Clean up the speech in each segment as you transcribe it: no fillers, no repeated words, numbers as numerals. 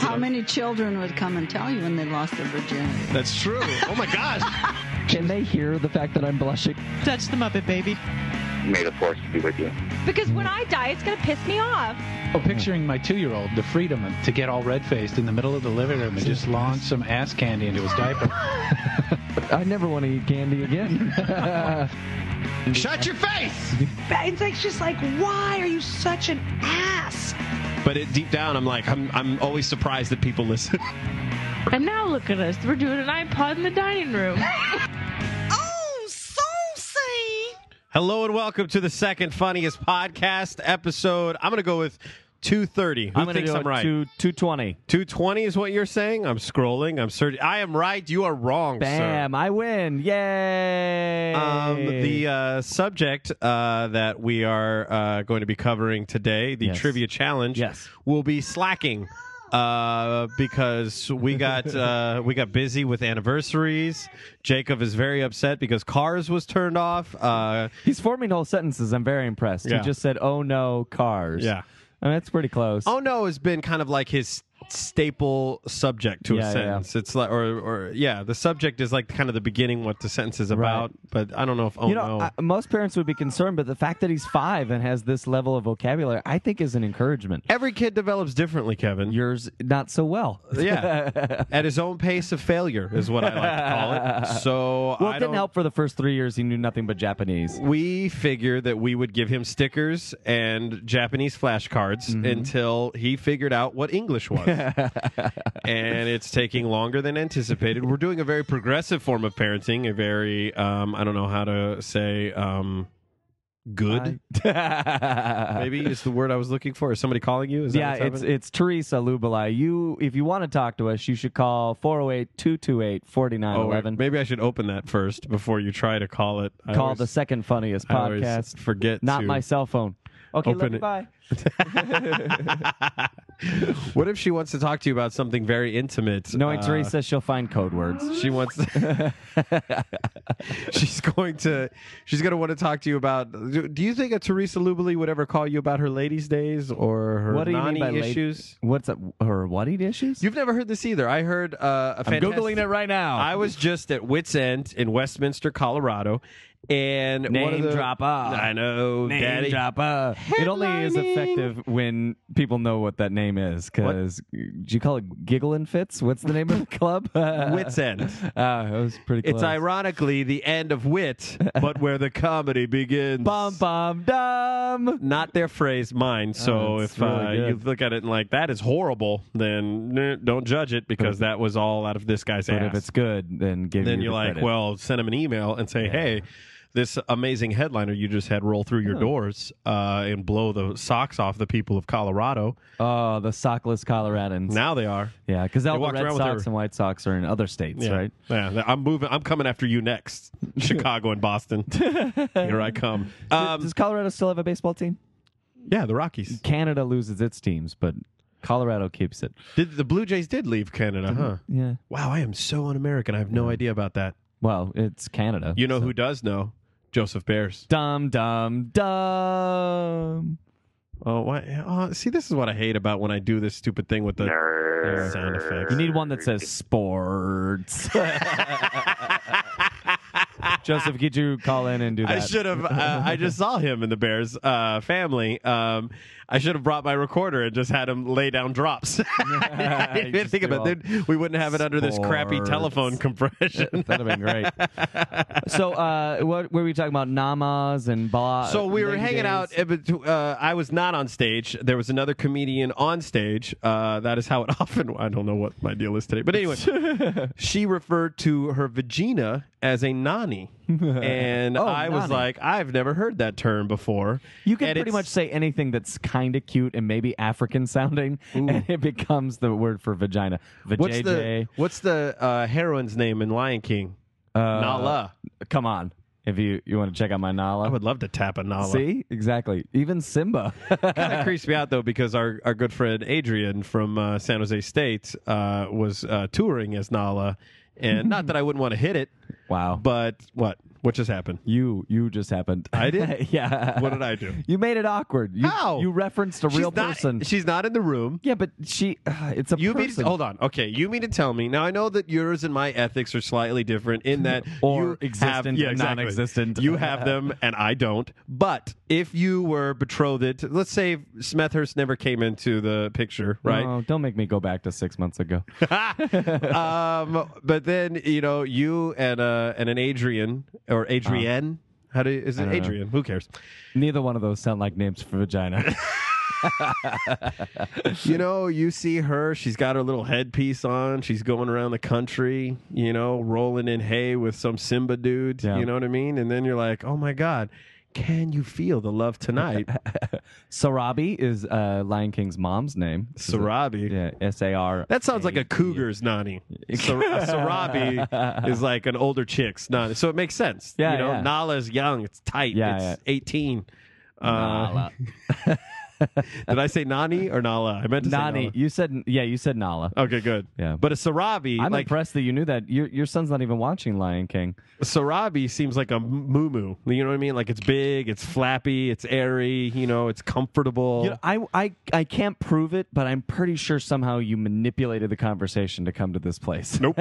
How many children would come and tell you when they lost their virginity? That's true. Oh, my gosh. Can they hear the fact that I'm blushing? Touch the Muppet Baby. May the force be with you. Because when I die, it's going to piss me off. Oh, picturing my 2-year-old, the freedom to get all red-faced in the middle of the living room and just launch some ass candy into his diaper. I never want to eat candy again. Shut your face! It's like, just like, why are you such an ass? But deep down, I'm always surprised that people listen. And now look at us. We're doing an iPod in the dining room. Oh, saucy! Hello and welcome to the second funniest podcast episode. I'm going to go with 230. Who thinks I'm right? 220. 220 is what you're saying? I'm scrolling. I'm searching. I am right. You are wrong, Bam, sir. I win. Yay! The subject that we are going to be covering today, the trivia challenge, will be slacking. Because we got busy with anniversaries. Jacob is very upset because Cars was turned off. He's forming whole sentences. I'm very impressed. Yeah. He just said, "Oh no, Cars." Yeah, I mean, that's pretty close. Oh no has been kind of like his staple subject to a sentence. It's like, the subject is like kind of the beginning, what the sentence is about. Right. But I don't know if most parents would be concerned, but the fact that he's 5 and has this level of vocabulary, I think, is an encouragement. Every kid develops differently, Kevin. Yours not so well. Yeah, at his own pace of failure is what I like to call it. So it didn't help for the first 3 years. He knew nothing but Japanese. We figured that we would give him stickers and Japanese flashcards until he figured out what English was. And it's taking longer than anticipated. We're doing a very progressive form of parenting, a very, I don't know how to say, good. Maybe is the word I was looking for. Is somebody calling you? Is that it's Teresa Lubelai. If you want to talk to us, you should call 408-228-4911. Maybe I should open that first before you try to call it. Call the second funniest podcast. Forget not my cell phone. Okay, open bye. What if she wants to talk to you about something very intimate? Knowing Teresa, she'll find code words. She wants. She's going to want to talk to you about. Do you think a Teresa Lubelai would ever call you about her ladies' days or her nanny issues? What's up? Her what issues? You've never heard this either. I heard I'm Googling it right now. I was just at Wits End in Westminster, Colorado. And dropper. I know, name Daddy. Dropper. It only is effective when people know what that name is. Because do you call it Gigglin' Fits? What's the name of the club? Wits End. It was pretty close. It's ironically the end of wit, but where the comedy begins. Bum bum dum. Not their phrase, mine. So if really you look at it and like that is horrible, then don't judge it because that was all out of this guy's ass. But if it's good, then you're like, credit. well, send him an email and say, hey. This amazing headliner you just had roll through your doors and blow the socks off the people of Colorado. Oh, the sockless Coloradans. Now they are. Yeah, because all the Red Sox and White Sox are in other states, right? Yeah, I'm moving. I'm coming after you next. Chicago and Boston. Here I come. Does Colorado still have a baseball team? Yeah, the Rockies. Canada loses its teams, but Colorado keeps it. The Blue Jays did leave Canada, huh? Yeah. Wow, I am so un-American. I have no idea about that. Well, it's Canada. You know who does know? Joseph Bears. Dum, dum, dum. Oh, what? Oh, see, this is what I hate about when I do this stupid thing with the sound effects. You need one that says sports. Joseph, could you call in and do that? I should have. I just saw him in the Bears family. I should have brought my recorder and just had him lay down drops. I didn't even think about it. Then we wouldn't have it under this crappy telephone compression. That'd have been great. So, what were we talking about? Namas and Blah. So we were hanging out. I was not on stage. There was another comedian on stage. That is how it often. I don't know what my deal is today, but anyway, she referred to her vagina as a nani. And I was like, I've never heard that term before. You can pretty much say anything that's kind of cute and maybe African sounding, and it becomes the word for vagina. What's the heroine's name in Lion King? Nala. Come on. If you want to check out my Nala. I would love to tap a Nala. See? Exactly. Even Simba. Kind of creeps me out, though, because our good friend Adrian from San Jose State was touring as Nala. And not that I wouldn't want to hit it. Wow. But what? What just happened? You just happened. I did? Yeah. What did I do? You made it awkward. How? You referenced a real person. She's not in the room. Yeah, but she. It's a You mean person. hold on? Okay, you mean to tell me now? I know that yours and my ethics are slightly different in that Or you existent have, yeah, and exactly. non-existent. You have them and I don't. But if you were betrothed, let's say Smethurst never came into the picture, right? No, don't make me go back to 6 months ago. But then you and an Adrian or Adrienne. How do is it I don't know. Adrian? Who cares? Neither one of those sound like names for vagina. You see her. She's got her little headpiece on. She's going around the country, rolling in hay with some Simba dude. Yeah. You know what I mean? And then you're like, oh my God, can you feel the love tonight? Sarabi is Lion King's mom's name. Sarabi. Yeah, S-A-R. That sounds like a cougar's nanny. Sarabi is like an older chick's nanny. So it makes sense. Yeah, yeah. Nala's young. It's tight. Yeah, it's 18. Nala. Did I say Nani or Nala? I meant to say Nani. Nala. You said Nala. Okay, good. Yeah. But a Sarabi, I'm like impressed that you knew that. Your son's not even watching Lion King. Sarabi seems like a moo-moo. You know what I mean? Like it's big, it's flappy, it's airy, it's comfortable. I can't prove it, but I'm pretty sure somehow you manipulated the conversation to come to this place. Nope.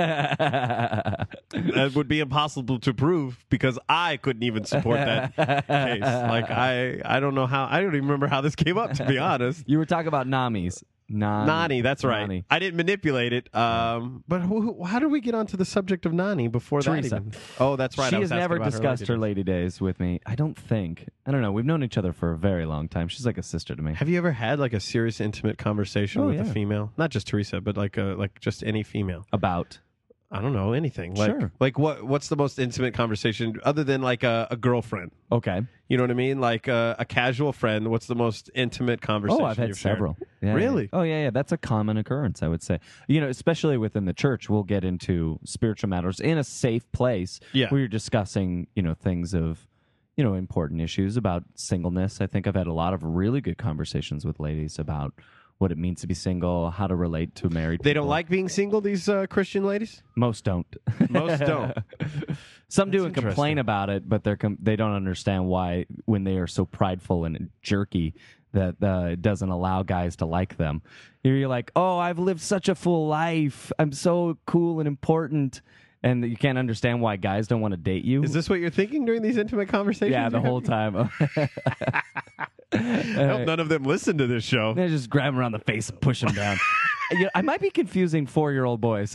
That would be impossible to prove because I couldn't even support that case. Like I don't know how. I don't even remember how this came up, to be honest. You were talking about Namis. Nani, that's right. Nani. I didn't manipulate it. But how did we get onto the subject of Nani before Teresa. that? Even? Oh, that's right. She I was has never asking about discussed her lady days with me. I don't think. I don't know. We've known each other for a very long time. She's like a sister to me. Have you ever had like a serious, intimate conversation with a yeah. female? Not just Teresa, but like just any female. About. I don't know, anything. Like, Sure. Like what's the most intimate conversation other than like a girlfriend? Okay. You know what I mean? Like a casual friend. What's the most intimate conversation? Oh, I've had you've shared? several. Yeah, Really? yeah. Oh, yeah. That's a common occurrence, I would say. Especially within the church, we'll get into spiritual matters in a safe place Yeah. where you're discussing, things of, important issues about singleness. I think I've had a lot of really good conversations with ladies about what it means to be single, how to relate to married They people. don't like being single, these Christian ladies? Most don't. Most don't. Some do That's and complain interesting. about it, but they don't understand why, when they are so prideful and jerky, that it doesn't allow guys to like them. You're like, oh, I've lived such a full life. I'm so cool and important. And you can't understand why guys don't want to date you. Is this what you're thinking during these intimate conversations? Yeah, the you're whole having? time. I hope none of them listen to this show. They just grab him around the face and push him down. I might be confusing 4-year-old boys.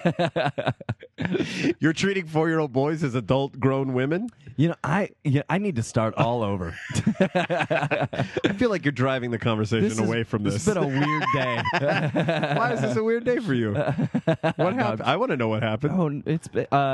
You're treating 4-year-old boys as adult grown women? I need to start all over. I feel like you're driving the conversation away from this. This has been a weird day. Why is this a weird day for you? What happened? I want to know what happened. Oh, it's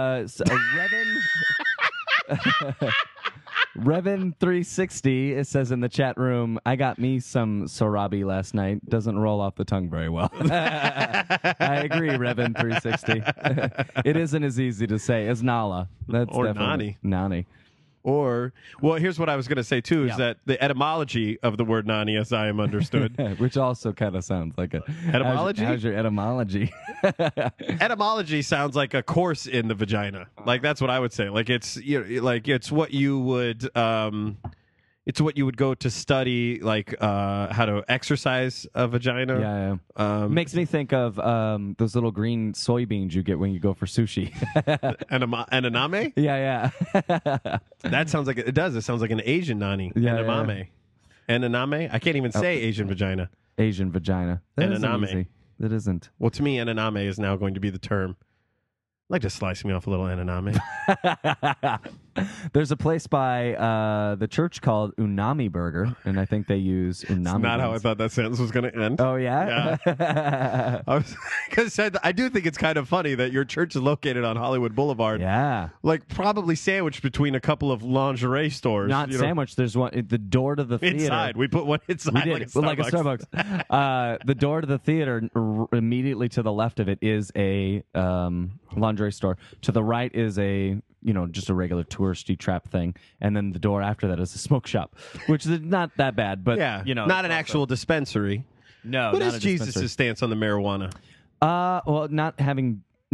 Revan 360. It says in the chat room, I got me some Sorabi last night. Doesn't roll off the tongue very well. I agree, Revan 360. It isn't as easy to say as Nala. That's Or definitely Nani. Or, well, here's what I was going to say, too, is Yeah. that the etymology of the word nani, as I am understood. Which also kind of sounds like a Etymology? How's your etymology? Etymology sounds like a course in the vagina. Like, that's what I would say. Like, it's it's what you would go to study, like how to exercise a vagina. Yeah. Um, Makes me think of those little green soybeans you get when you go for sushi. Ananame? Yeah. That sounds like it does. It sounds like an Asian nani. Yeah, Ananame. Ananame? I can't even say Asian vagina. Asian vagina. That isn't Ananame. easy. That isn't. Well, to me, ananame is now going to be the term. I'd like to slice me off a little ananame. There's a place by the church called Unami Burger, and I think they use unami. That's not how I buns. thought that sentence was going to end. Oh, yeah? Because I do think it's kind of funny that your church is located on Hollywood Boulevard. Yeah. Like probably sandwiched between a couple of lingerie stores. Not sandwich. There's one at the door to the theater. Inside. We put one inside We did, like a Starbucks. The door to the theater, immediately to the left of it, is a lingerie store. To the right is just a regular touristy trap thing, and then the door after that is a smoke shop, which is not that bad, but Yeah. Not an actual dispensary. No. What not is a dispensary. Jesus' stance on the marijuana? Well, not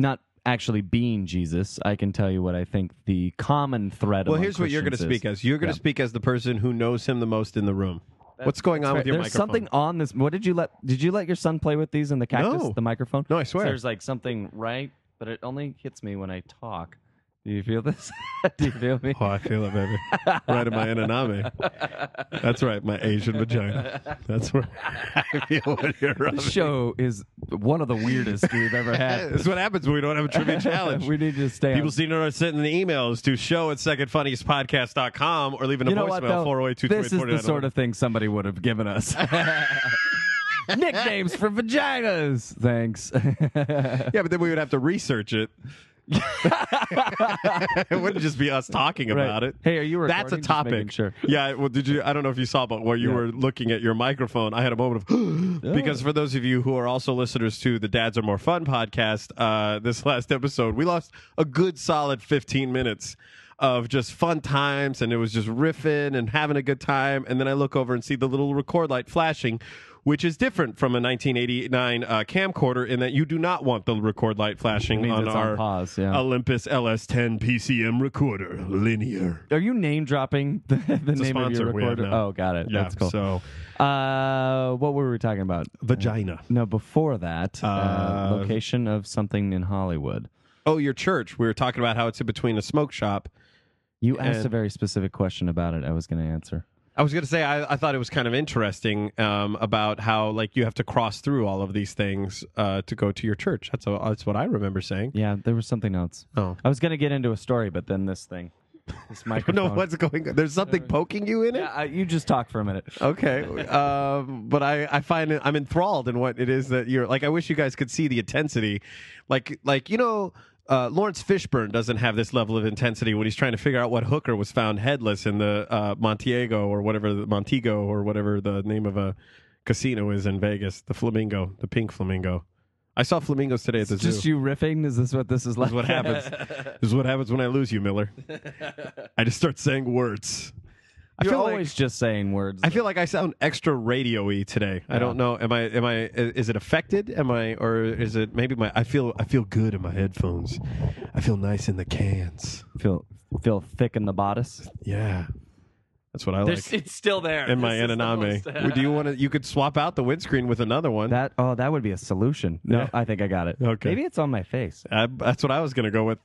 actually being Jesus, I can tell you what I think the common thread. Well, among here's what you're going to Christians speak as. You're going to speak as the person who knows him the most in the room. What's going on with your There's microphone? something on this. What did you let your son play with these in the cactus? No. The microphone? No, I swear. So there's like something right, but it only hits me when I talk. Do you feel this? Do you feel me? Oh, I feel it, baby. Right in my inaname. That's right, my Asian vagina. That's where I feel when you're rubbing. This show is one of the weirdest we've ever had. This is what happens when we don't have a trivia challenge. We need to stay. People on. seem to send the emails to show@secondfunniestpodcast.com or leaving a You know what, voicemail, though? 408-228-49. This is the sort of thing somebody would have given us. Nicknames for vaginas. Thanks. Yeah, but then we would have to research it. It wouldn't just be us talking about it. Hey, are you recording? That's a Just topic. making sure. Yeah, well, did you? I don't know if you saw, but while you were looking at your microphone, I had a moment of because for those of you who are also listeners to the Dads Are More Fun podcast, this last episode we lost a good solid 15 minutes of just fun times, and it was just riffing and having a good time. And then I look over and see the little record light flashing, which is different from a 1989 camcorder in that you do not want the record light flashing It means on it's our on pause, yeah. Olympus LS10 PCM recorder, linear. Are you name dropping the It's a name of sponsor your we have recorder? now. Oh, got it. Yeah, That's cool. so What were we talking about? vagina. No, before that, location of something in Hollywood. Oh, your church. We were talking about how it's in between a smoke shop. You asked And- a very specific question about it. I was going to answer. I was going to say I thought it was kind of interesting about how like you have to cross through all of these things to go to your church. That's what I remember saying. Yeah, there was something else. Oh. I was going to get into a story, but then this thing, this I don't microphone. know what's going on. There's something poking you in it? Yeah, you just talk for a minute. Okay. But I find I'm enthralled in what it is that you're like. I wish you guys could see the intensity. Like Lawrence Fishburne doesn't have this level of intensity when he's trying to figure out what hooker was found headless in the Montego or whatever the name of a casino is in Vegas. The flamingo, the pink flamingo. I saw flamingos today at the zoo. Just you riffing? Is this what this is like? This is what happens. This is what happens when I lose you, Miller. I just start saying words. You're I feel always just saying words. I feel like I sound extra radio-y today. I don't know. Am I? Is it affected? Or is it maybe I feel good in my headphones. I feel nice in the cans. feel thick in the bodice. Yeah, that's what I like. It's still there. In my This is the Inaname. most- Do you want to? You could swap out the windscreen with another one. that would be a solution. No, Yeah. I think I got it. Okay. Maybe it's on my face. That's what I was going to go with.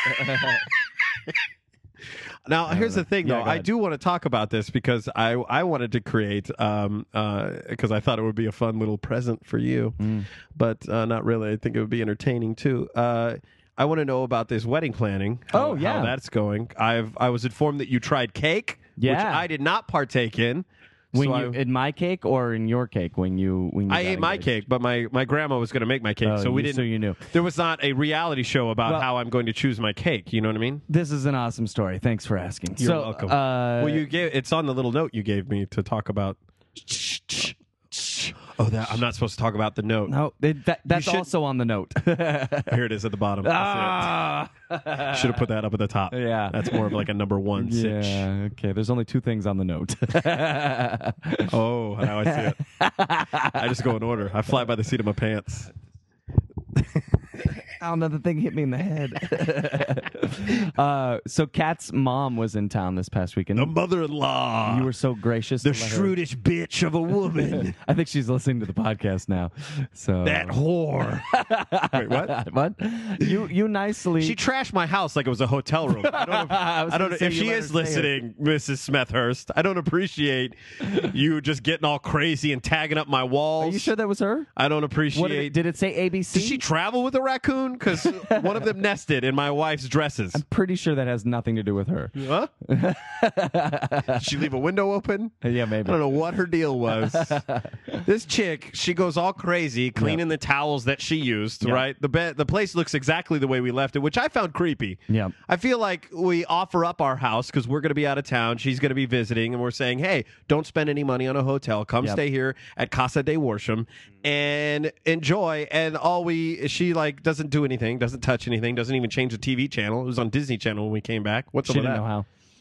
Now, here's the thing, Yeah, though. go I ahead. do want to talk about this because I wanted to create, because I thought it would be a fun little present for you, but not really. I think it would be entertaining, too. I want to know about this wedding planning. How that's going. I was informed that you tried cake, which Yeah. I did not partake in. When So you in my cake or in your cake when you I got ate my engaged? cake, but my grandma was going to make my cake, Oh, so we you- didn't. so you knew. There was not a reality show about Well- how I'm going to choose my cake. You know what I mean? This is an awesome story. Thanks for asking. You're so, welcome. Well, it's on the little note you gave me to talk about. Oh, I'm not supposed to talk about the note. no, that's should- also on the note. Here it is at the bottom. Ah! Should have put that up at the top. Yeah. That's more of like a number one cinch. Yeah. Okay. There's only two things on the note. Oh, now I see it. I just go in order. I fly by the seat of my pants. Oh, no, the thing hit me in the head. So Kat's mom was in town this past weekend. The mother-in-law. You were so gracious. the to let her- shrewdish bitch of a woman. I think she's listening to the podcast now. So That whore. Wait, what? what? You nicely. She trashed my house like it was a hotel room. I don't know, I was I don't gonna know say if you she let is her say listening, Mrs. Smethurst. I don't appreciate you just getting all crazy and tagging up my walls. Are you sure that was her? I don't appreciate. What did it say? ABC. Did she travel with a raccoon? Because one of them nested in my wife's dresses. Pretty sure that has nothing to do with her. Huh? Did she leave a window open? Yeah, maybe. I don't know what her deal was. This chick, she goes all crazy cleaning the towels that she used, Yep. right? The place looks exactly the way we left it, which I found creepy. Yep. I feel like we offer up our house because we're going to be out of town. She's going to be visiting, and we're saying, hey, don't spend any money on a hotel. Come Yep. stay here at Casa de Worsham and enjoy. And she like doesn't do anything, doesn't touch anything, doesn't even change the TV channel. It was on Disney Channel when we came back. What's She up with didn't that? know how.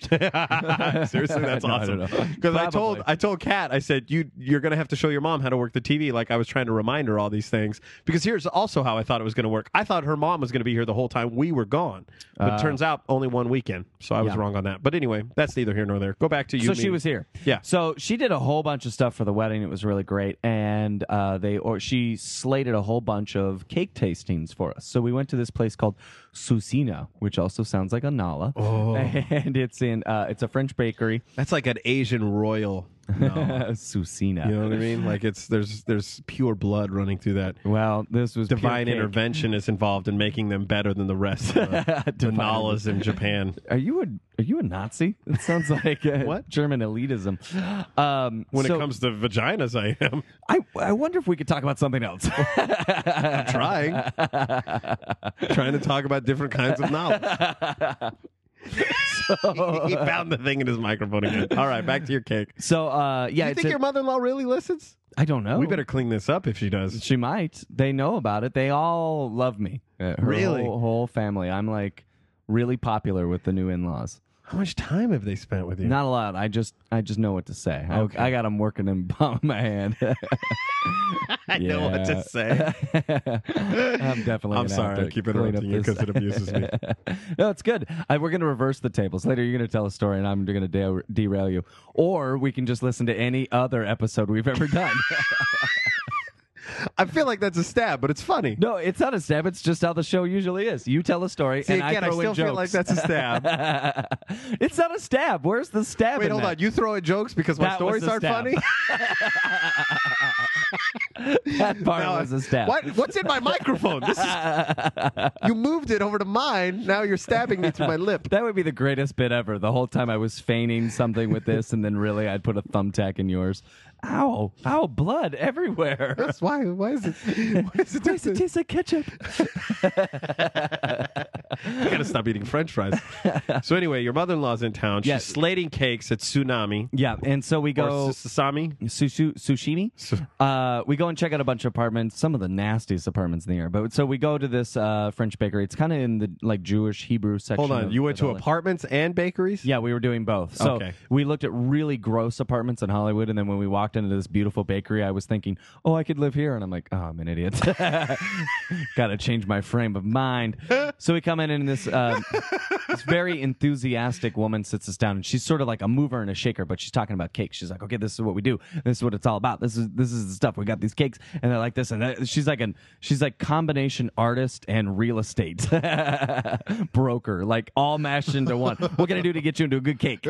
Seriously, that's No, I awesome. don't know. Because Probably. I told Kat, I said you're going to have to show your mom how to work the TV. Like I was trying to remind her all these things. Because here's also how I thought it was going to work. I thought her mom was going to be here the whole time we were gone, but turns out only one weekend. So I was Yeah. wrong on that. But anyway, that's neither here nor there. Go back to you. So she was here. Yeah. So she did a whole bunch of stuff for the wedding. It was really great, and she slated a whole bunch of cake tastings for us. So we went to this place called Susina, which also sounds like a Nala. Oh. And it's it's a French bakery. That's like an Asian royal. No. Susina. You know what I mean? Like there's pure blood running through that. Well, this was Divine pure cake. intervention is involved in making them better than the rest of the Divine Nalas in Japan. Are you a Nazi? It sounds like What? German elitism. When it comes to vaginas, I am. I wonder if we could talk about something else. I'm trying. Trying to talk about different kinds of knowledge. He found the thing in his microphone again. All right, back to your cake. So yeah, You think your mother-in-law really listens? I don't know. We better clean this up if she does. She might. They know about it. They all love me. Her Really? whole family. I'm like really popular with the new in-laws. How much time have they spent with you? Not a lot. I just know what to say. Okay. I got them working in the palm of my hand. I know what to say. I'm definitely. I'm gonna sorry, have I to keep clean interrupting you up because it abuses me. No, it's good. We're going to reverse the tables. Later, you're going to tell a story, and I'm going to derail you. Or we can just listen to any other episode we've ever done. I feel like that's a stab, but it's funny. No, it's not a stab. It's just how the show usually is. You tell a story, See, and again, I I throw still in feel jokes. like that's a stab. It's not a stab. Where's the stab? Wait, in hold that? on. You throw in jokes because my That was stories a aren't stab. funny? That part No, was a stab. What's in my microphone? You moved it over to mine. Now you're stabbing me through my lip. That would be the greatest bit ever. The whole time I was feigning something with this, and then really I'd put a thumbtack in yours. Ow! Ow! Blood everywhere. That's why. Why is it? Why is it? Why does it taste like ketchup? I gotta stop eating French fries. So anyway, your mother-in-law's in town. She's Yes. slating cakes at Tsunami Yeah, and so we or go Sasami. sushimi. We go and check out a bunch of apartments, some of the nastiest apartments in the air. But so we go to this French bakery. It's kind of in the like Jewish Hebrew section. Hold on, you went to apartments and bakeries? Yeah, we were doing both. So Okay. we looked at really gross apartments in Hollywood, and then when we walked into this beautiful bakery, I was thinking, oh, I could live here. And I'm like, oh, I'm an idiot. Got to change my frame of mind. So we come in, and this very enthusiastic woman sits us down, and she's sort of like a mover and a shaker, but she's talking about cake. She's like, okay, this is what we do. This is what it's all about. This is the stuff. We got these cakes, and they're like this, and that. She's like combination artist and real estate broker, like all mashed into one. What can I do to get you into a good cake?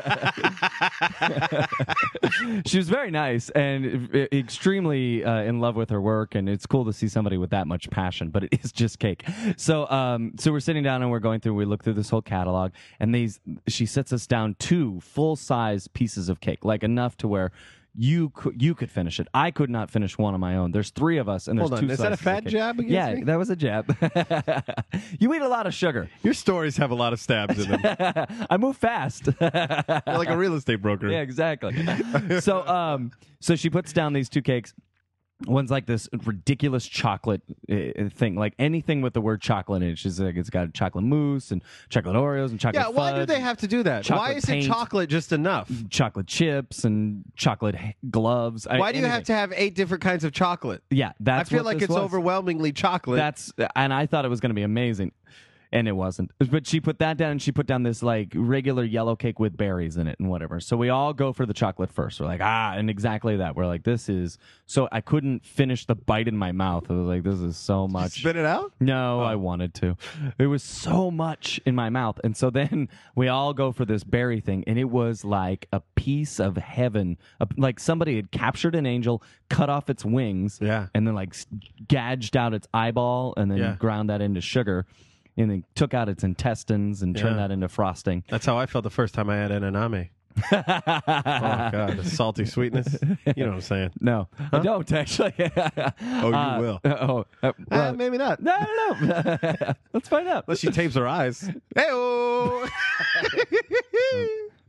She was very nice and extremely in love with her work, and it's cool to see somebody with that much passion, but it is just cake. So we're sitting down and we're going through, we look through this whole catalog, and she sits us down 2 full-size pieces of cake, like enough to where you could finish it. I could not finish one on my own. There's 3 of us, and there's Hold 2 on, is that a slices of fat cake. jab against Yeah, me? that was a jab. You eat a lot of sugar. Your stories have a lot of stabs in them. I move fast. You're like a real estate broker. Yeah, exactly. So she puts down these 2 cakes. One's like this ridiculous chocolate thing, like anything with the word chocolate in it. She's like, it's got chocolate mousse and chocolate Oreos and chocolate Yeah, why do fudge, they have to do that? chocolate Why isn't paint. chocolate just enough? chocolate chips and chocolate gloves. Why do you have to have 8 different kinds of chocolate? Yeah, that's I feel what like this it's was. overwhelmingly chocolate. And I thought it was going to be amazing. And it wasn't. But she put that down, and she put down this like regular yellow cake with berries in it and whatever. So we all go for the chocolate first. We're like, and exactly that. We're like, this is... So I couldn't finish the bite in my mouth. I was like, this is so much. Spit it out? No, I wanted to. It was so much in my mouth. And so then we all go for this berry thing, and it was like a piece of heaven. Like somebody had captured an angel, cut off its wings, Yeah. and then like gouged out its eyeball, and then Yeah. ground that into sugar. And then took out its intestines and turned Yeah. that into frosting. That's how I felt the first time I had enaname. Oh, God. The salty sweetness. You know what I'm saying. No, I don't actually. Oh, you will. Well, Maybe not. no, no. Let's find out. Unless she tapes her eyes. Hey-oh!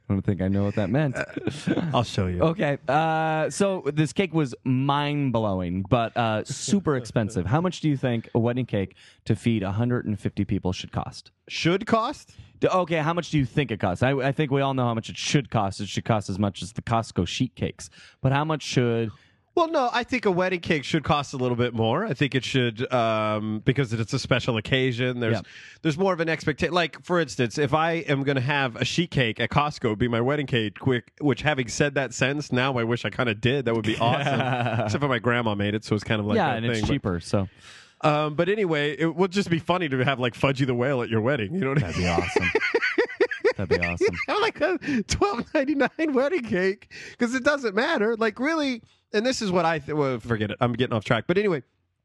don't think I know what that meant. I'll show you. Okay, so this cake was mind-blowing, but super expensive. How much do you think a wedding cake to feed 150 people should cost? Should cost? Okay, how much do you think it costs? I think we all know how much it should cost. It should cost as much as the Costco sheet cakes. But how much should... Well, no, I think a wedding cake should cost a little bit more. I think it should because it's a special occasion. There's more of an expectation. Like, for instance, if I am going to have a sheet cake at Costco, it'd be my wedding cake, which having said that sentence, now I wish I kind of did. That would be awesome. Except for my grandma made it, so it's kind of like that and thing. it's cheaper, so... But anyway, it would just be funny to have like Fudgy the Whale at your wedding. You know what I mean? That'd be awesome. That'd be awesome. I'm like a $12.99 wedding cake because it doesn't matter. Like, really, and this is what well, forget it. I'm getting off track. But anyway,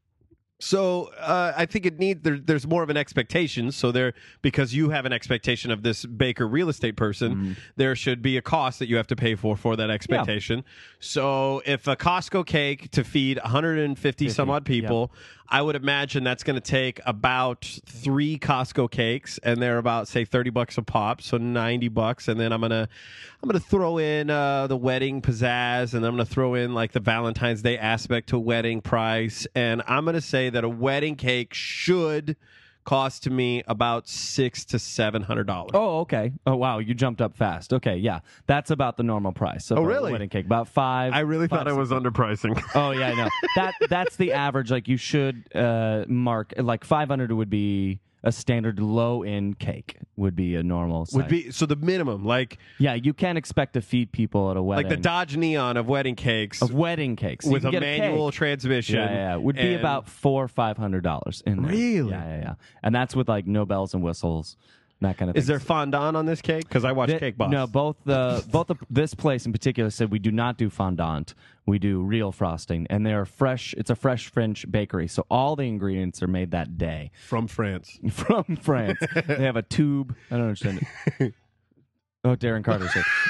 so I think there's more of an expectation. So because you have an expectation of this baker real estate person, there should be a cost that you have to pay for that expectation. Yeah. So if a Costco cake to feed 150 some odd people, I would imagine that's going to take about 3 Costco cakes, and they're about, say, $30 a pop, so $90. And then I'm gonna throw in the wedding pizzazz, and I'm gonna throw in like the Valentine's Day aspect to wedding price, and I'm gonna say that a wedding cake should cost to me about $600 to $700. Oh, okay. Oh, wow. You jumped up fast. Okay, yeah. That's about the normal price. Oh, really? Wedding cake. About $5. I really thought I was underpricing. Oh, yeah, I know. That's the average. Like, you should mark, like, $500 would be a standard low-end cake would be a normal size. Would be so the minimum, like you can't expect to feed people at a wedding. Like the Dodge Neon of wedding cakes. With a manual transmission. Yeah. Would be about $400 or $500 in there. Really? Yeah. And that's with like no bells and whistles. That kind of thing. Is there fondant on this cake? Because I watched Cake Boss. No, this place in particular said we do not do fondant. We do real frosting, and they're fresh. It's a fresh French bakery, so all the ingredients are made that day from France. From France, they have a tube. I don't understand it. Oh, Darren Carter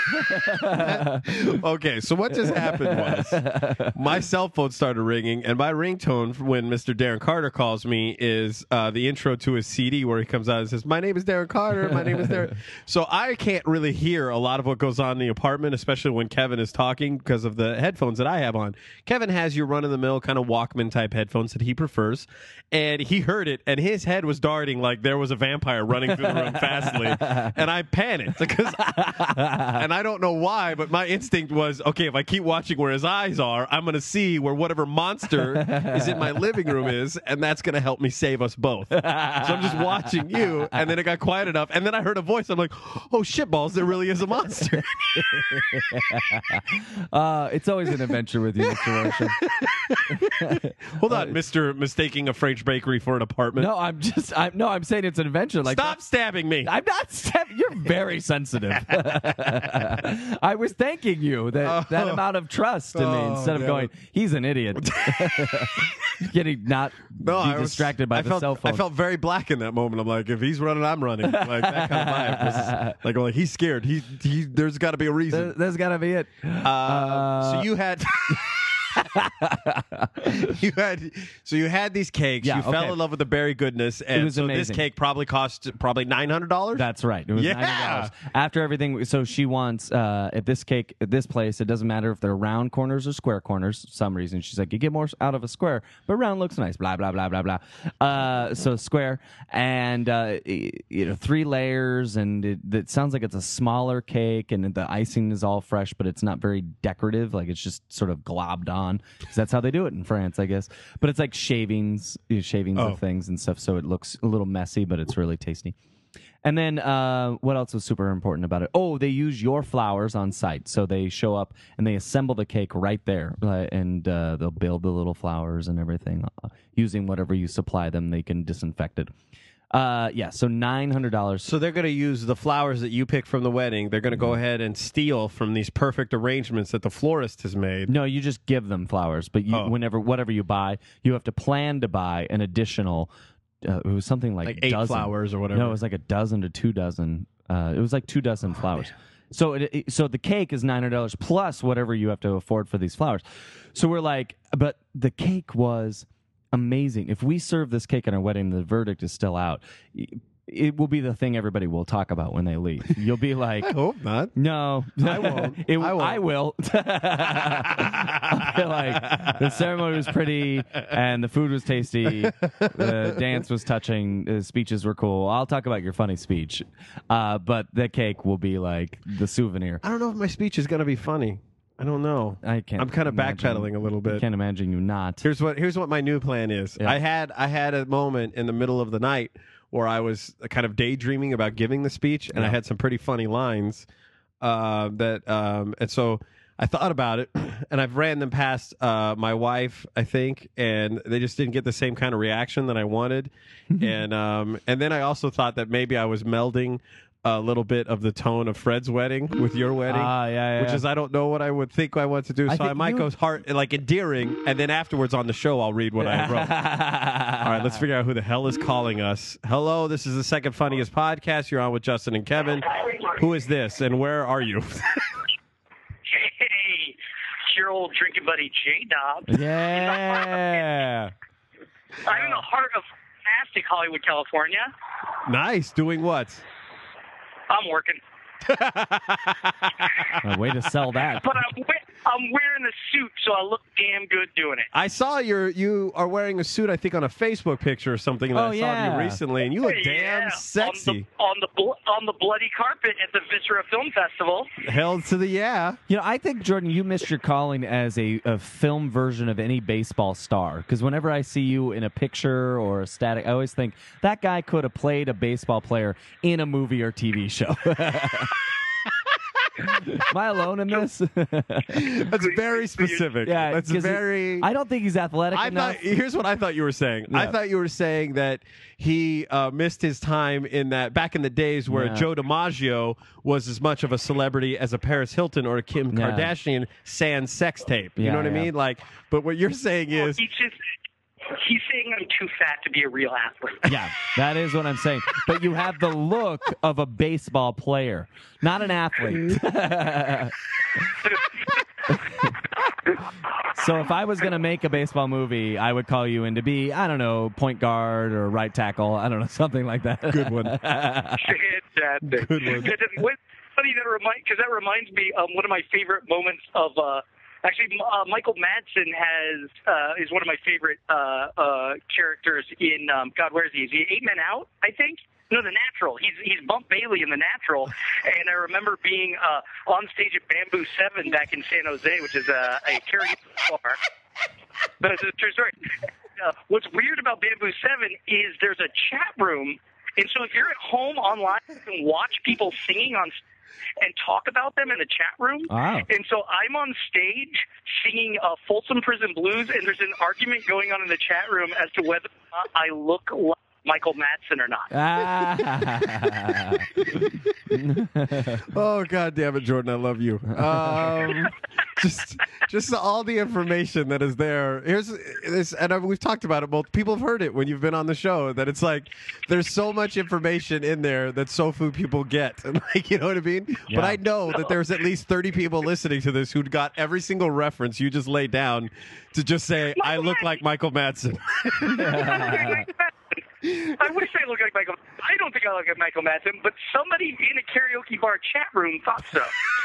said. Okay, so what just happened was my cell phone started ringing, and my ringtone when Mr. Darren Carter calls me is the intro to his CD where he comes out and says, "My name is Darren Carter. My name is Darren." So I can't really hear a lot of what goes on in the apartment, especially when Kevin is talking because of the headphones that I have on. Kevin has your run-of-the-mill kind of Walkman type headphones that he prefers, and he heard it, and his head was darting like there was a vampire running through the room fastly, and I panicked because. And I don't know why, but my instinct was, okay, if I keep watching where his eyes are, I'm going to see where whatever monster is in my living room is, and that's going to help me save us both. So I'm just watching you, and then it got quiet enough, and then I heard a voice. I'm like, oh, shitballs, there really is a monster. It's always an adventure with you, Mr. Roshan. Hold on, Mr. Mistaking a French bakery for an apartment. No, I'm saying it's an adventure. Like, stop stabbing me. I'm not stabbing. You're very sensitive. I was thanking you that amount of trust in me instead of going, he's an idiot. Getting distracted by the cell phone. I felt very black in that moment. I'm like, if he's running, I'm running. Like that kind of vibe. Like he's scared. There's got to be a reason. There's got to be it. So you had. you had these cakes. You fell in love with the berry goodness, and it was amazing. This cake probably cost $900. That's right. It was $900. After everything, so she wants at this place. It doesn't matter if they're round corners or square corners. For some reason, she's like, you get more out of a square, but round looks nice. Blah blah blah blah blah. So square and 3 layers, and it sounds like it's a smaller cake, and the icing is all fresh, but it's not very decorative. Like it's just sort of globbed on. Because that's how they do it in France, I guess. But it's like shavings of things and stuff, so it looks a little messy, but it's really tasty. And then what else was super important about it? Oh, they use your flowers on site. So they show up and they assemble the cake right there. And they'll build the little flowers and everything. Using whatever you supply them, they can disinfect it. So $900. So they're going to use the flowers that you pick from the wedding. They're going to go ahead and steal from these perfect arrangements that the florist has made. No, you just give them flowers, but whatever you buy, you have to plan to buy an additional. It was something like 8 dozen. flowers or whatever. No, it was like a dozen to 2 dozen. It was like 2 dozen flowers. Man. So the cake is $900 plus whatever you have to afford for these flowers. So we're like, but the cake was amazing. If we serve this cake at our wedding, the verdict is still out. it will be the thing everybody will talk about when they leave. You'll be like, I hope not. no, I won't. I will. I'll be like, the ceremony was pretty, and the food was tasty. The dance was touching. The speeches were cool. I'll talk about your funny speech, but the cake will be like the souvenir. I don't know if my speech is going to be funny. I don't know. I can't. I'm kind of imagine- backpedaling a little I bit. can't imagine you not. Here's what my new plan is. Yeah. I had a moment in the middle of the night where I was kind of daydreaming about giving the speech, and I had some pretty funny lines and so I thought about it, and I've ran them past my wife, I think, and they just didn't get the same kind of reaction that I wanted, and then I also thought that maybe I was melding a little bit of the tone of Fred's wedding with your wedding, yeah. which is I don't know what I would think I want to do, so I might go hard, like endearing, and then afterwards on the show I'll read what I wrote. All right, let's figure out who the hell is calling us. Hello, this is the Second Funniest Podcast. You're on with Justin and Kevin. Who is this, and where are you? Hey, it's your old drinking buddy J-Dob. Yeah. I'm in the heart of fantastic Hollywood, California. Nice. Doing what? I'm working. A way to sell that. But I'm wearing a suit, so I look damn good doing it. I saw you are wearing a suit, I think, on a Facebook picture or something that I saw of you recently, and you look damn sexy. On the bloody carpet at the Viscera Film Festival. Held to the yeah. You know, I think, Jordan, you missed your calling as a film version of any baseball star. Because whenever I see you in a picture or a static, I always think that guy could have played a baseball player in a movie or TV show. Am I alone in this? That's very specific. Yeah, that's 'cause very. I don't think he's athletic enough. Here's what I thought you were saying. Yeah. I thought you were saying that he missed his time in that back in the days where Joe DiMaggio was as much of a celebrity as a Paris Hilton or a Kim Kardashian sans sex tape. You know what I mean? Like, but what you're saying is. He's saying I'm too fat to be a real athlete. Yeah, that is what I'm saying. But you have the look of a baseball player, not an athlete. So if I was going to make a baseball movie, I would call you in to be, I don't know, point guard or right tackle. I don't know, something like that. Good one. Fantastic. Good one. What's funny because that reminds me of one of my favorite moments of. Actually, Michael Madsen is one of my favorite characters in God, where is he? Is he 8 Men Out? I think. No, The Natural. He's Bump Bailey in The Natural, and I remember being on stage at Bamboo 7 back in San Jose, which is a karaoke bar. But it's a true story. What's weird about Bamboo 7 is there's a chat room, and so if you're at home online, you can watch people singing on and talk about them in the chat room. Wow. And so I'm on stage singing Folsom Prison Blues, and there's an argument going on in the chat room as to whether or not I look like Michael Madsen or not. Oh, God damn it, Jordan, I love you. Just all the information that is there. Here's this, and we've talked about it. Both people have heard it when you've been on the show. That it's like there's so much information in there that so few people get, and like you know what I mean. Yeah. But I know that there's at least 30 people listening to this who got every single reference you just laid down to just say I look like Michael Madsen. I wish I looked like Michael. I don't think I look like Michael Madsen, but somebody in a karaoke bar chat room thought so.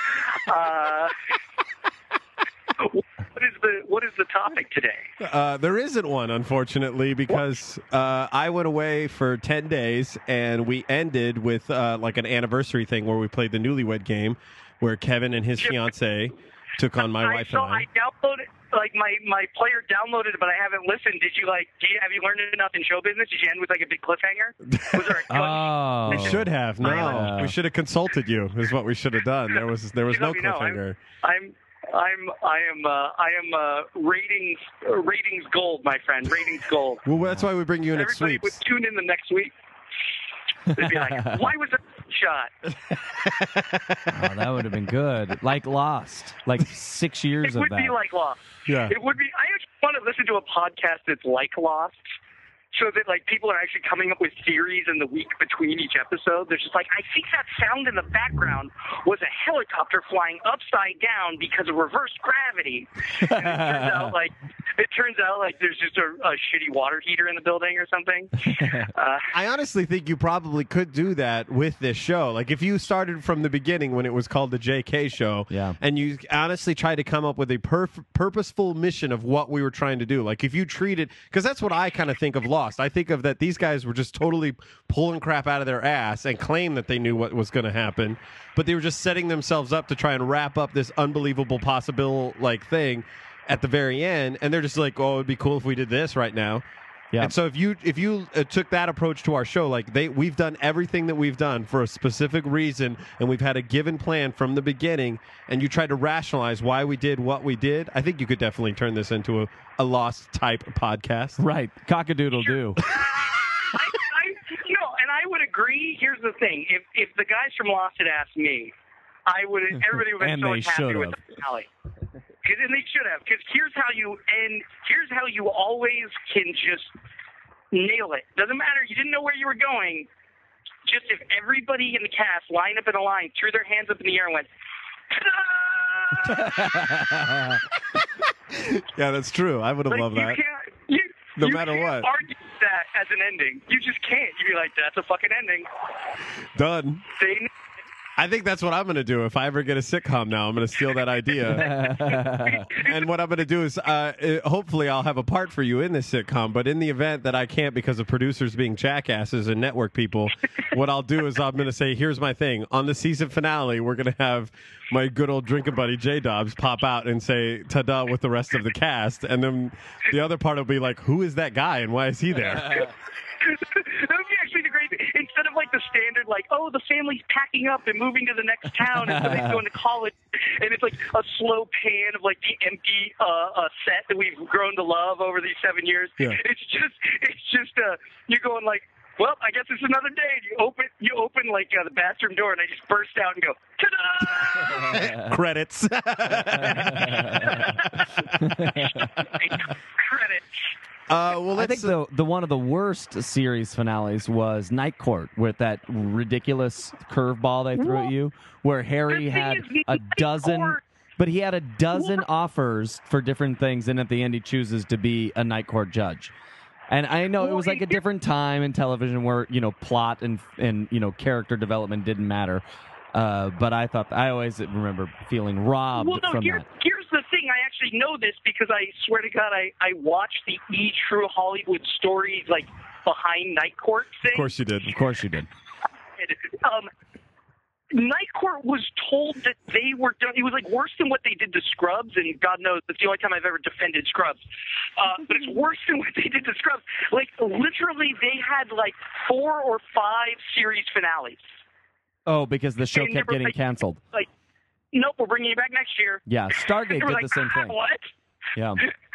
What is the topic today? There isn't one, unfortunately, because I went away for 10 days, and we ended with like an anniversary thing where we played the Newlywed Game, where Kevin and his fiance took on my wife and I. I downloaded. Like my player downloaded it, but I haven't listened. Did you have you learned enough in show business? Did you end with like a big cliffhanger? Was there a We should have. No, we should have consulted you. Is what we should have done. There was no cliffhanger. I am ratings gold, my friend. Ratings gold. Well, that's why we bring you in at Everybody sweeps. would tune in the next week. They'd be like, "Why was it shot?" Oh, that would have been good. Like Lost. Like 6 years of It that. would be like Lost. Yeah. It would be. I actually want to listen to a podcast that's like Lost, so that like people are actually coming up with theories in the week between each episode. They're just like, I think that sound in the background was a helicopter flying upside down because of reverse gravity. And it turns out like It turns out like there's just a shitty water heater in the building or something. I honestly think you probably could do that with this show. Like if you started from the beginning when it was called the JK Show, and you honestly tried to come up with a purposeful mission of what we were trying to do. Like if you treated, because that's what I kind of think of Lost. I think of that these guys were just totally pulling crap out of their ass and claim that they knew what was going to happen, but they were just setting themselves up to try and wrap up this unbelievable possible like thing at the very end, and they're just like, oh, it'd be cool if we did this right now. Yeah. And so if you took that approach to our show, like we've done everything that we've done for a specific reason, and we've had a given plan from the beginning, and you tried to rationalize why we did what we did, I think you could definitely turn this into a Lost type podcast. Right. Cock-a-doodle-doo. And I would agree. Here's the thing: if the guys from Lost had asked me, everybody would have been so happy with the finale. And they should have, because here's how you always can just nail it. Doesn't matter. You didn't know where you were going. Just if everybody in the cast lined up in a line, threw their hands up in the air, and went, ta-da! Yeah, that's true. I would have loved that. No matter what. Argue that as an ending. You just can't. You'd be like, that's a fucking ending. Done. I think that's what I'm going to do. If I ever get a sitcom now, I'm going to steal that idea. And what I'm going to do is hopefully I'll have a part for you in this sitcom. But in the event that I can't because of producers being jackasses and network people, what I'll do is I'm going to say, here's my thing. On the season finale, we're going to have my good old drinking buddy J-Dobbs pop out and say ta-da with the rest of the cast. And then the other part will be like, who is that guy and why is he there? That would be actually the great thing. Instead of like the standard, like, oh, the family's packing up and moving to the next town and so they're going to college, and it's like a slow pan of like the empty set that we've grown to love over these 7 years. Yeah. It's just you're going like, well, I guess it's another day. And you open like the bathroom door, and I just burst out and go, ta-da! Credits. Credits. I think the one of the worst series finales was Night Court, with that ridiculous curveball they threw at you, where Harry had a dozen, but he had a dozen offers for different things, and at the end he chooses to be a Night Court judge. And I know it was like a different time in television where plot and character development didn't matter. But I always remember feeling robbed from that. Here's the thing. I actually know this because I swear to God, I watched the True Hollywood Stories like behind Night Court thing. Of course you did. Night Court was told that they were done. It was like worse than what they did to Scrubs, and God knows that's the only time I've ever defended Scrubs. But it's worse than what they did to Scrubs. Like literally, they had like 4 or 5 series finales. Oh, because the show kept getting canceled. Like, nope, we're bringing you back next year. Yeah, Stargate did the same thing. What? Yeah.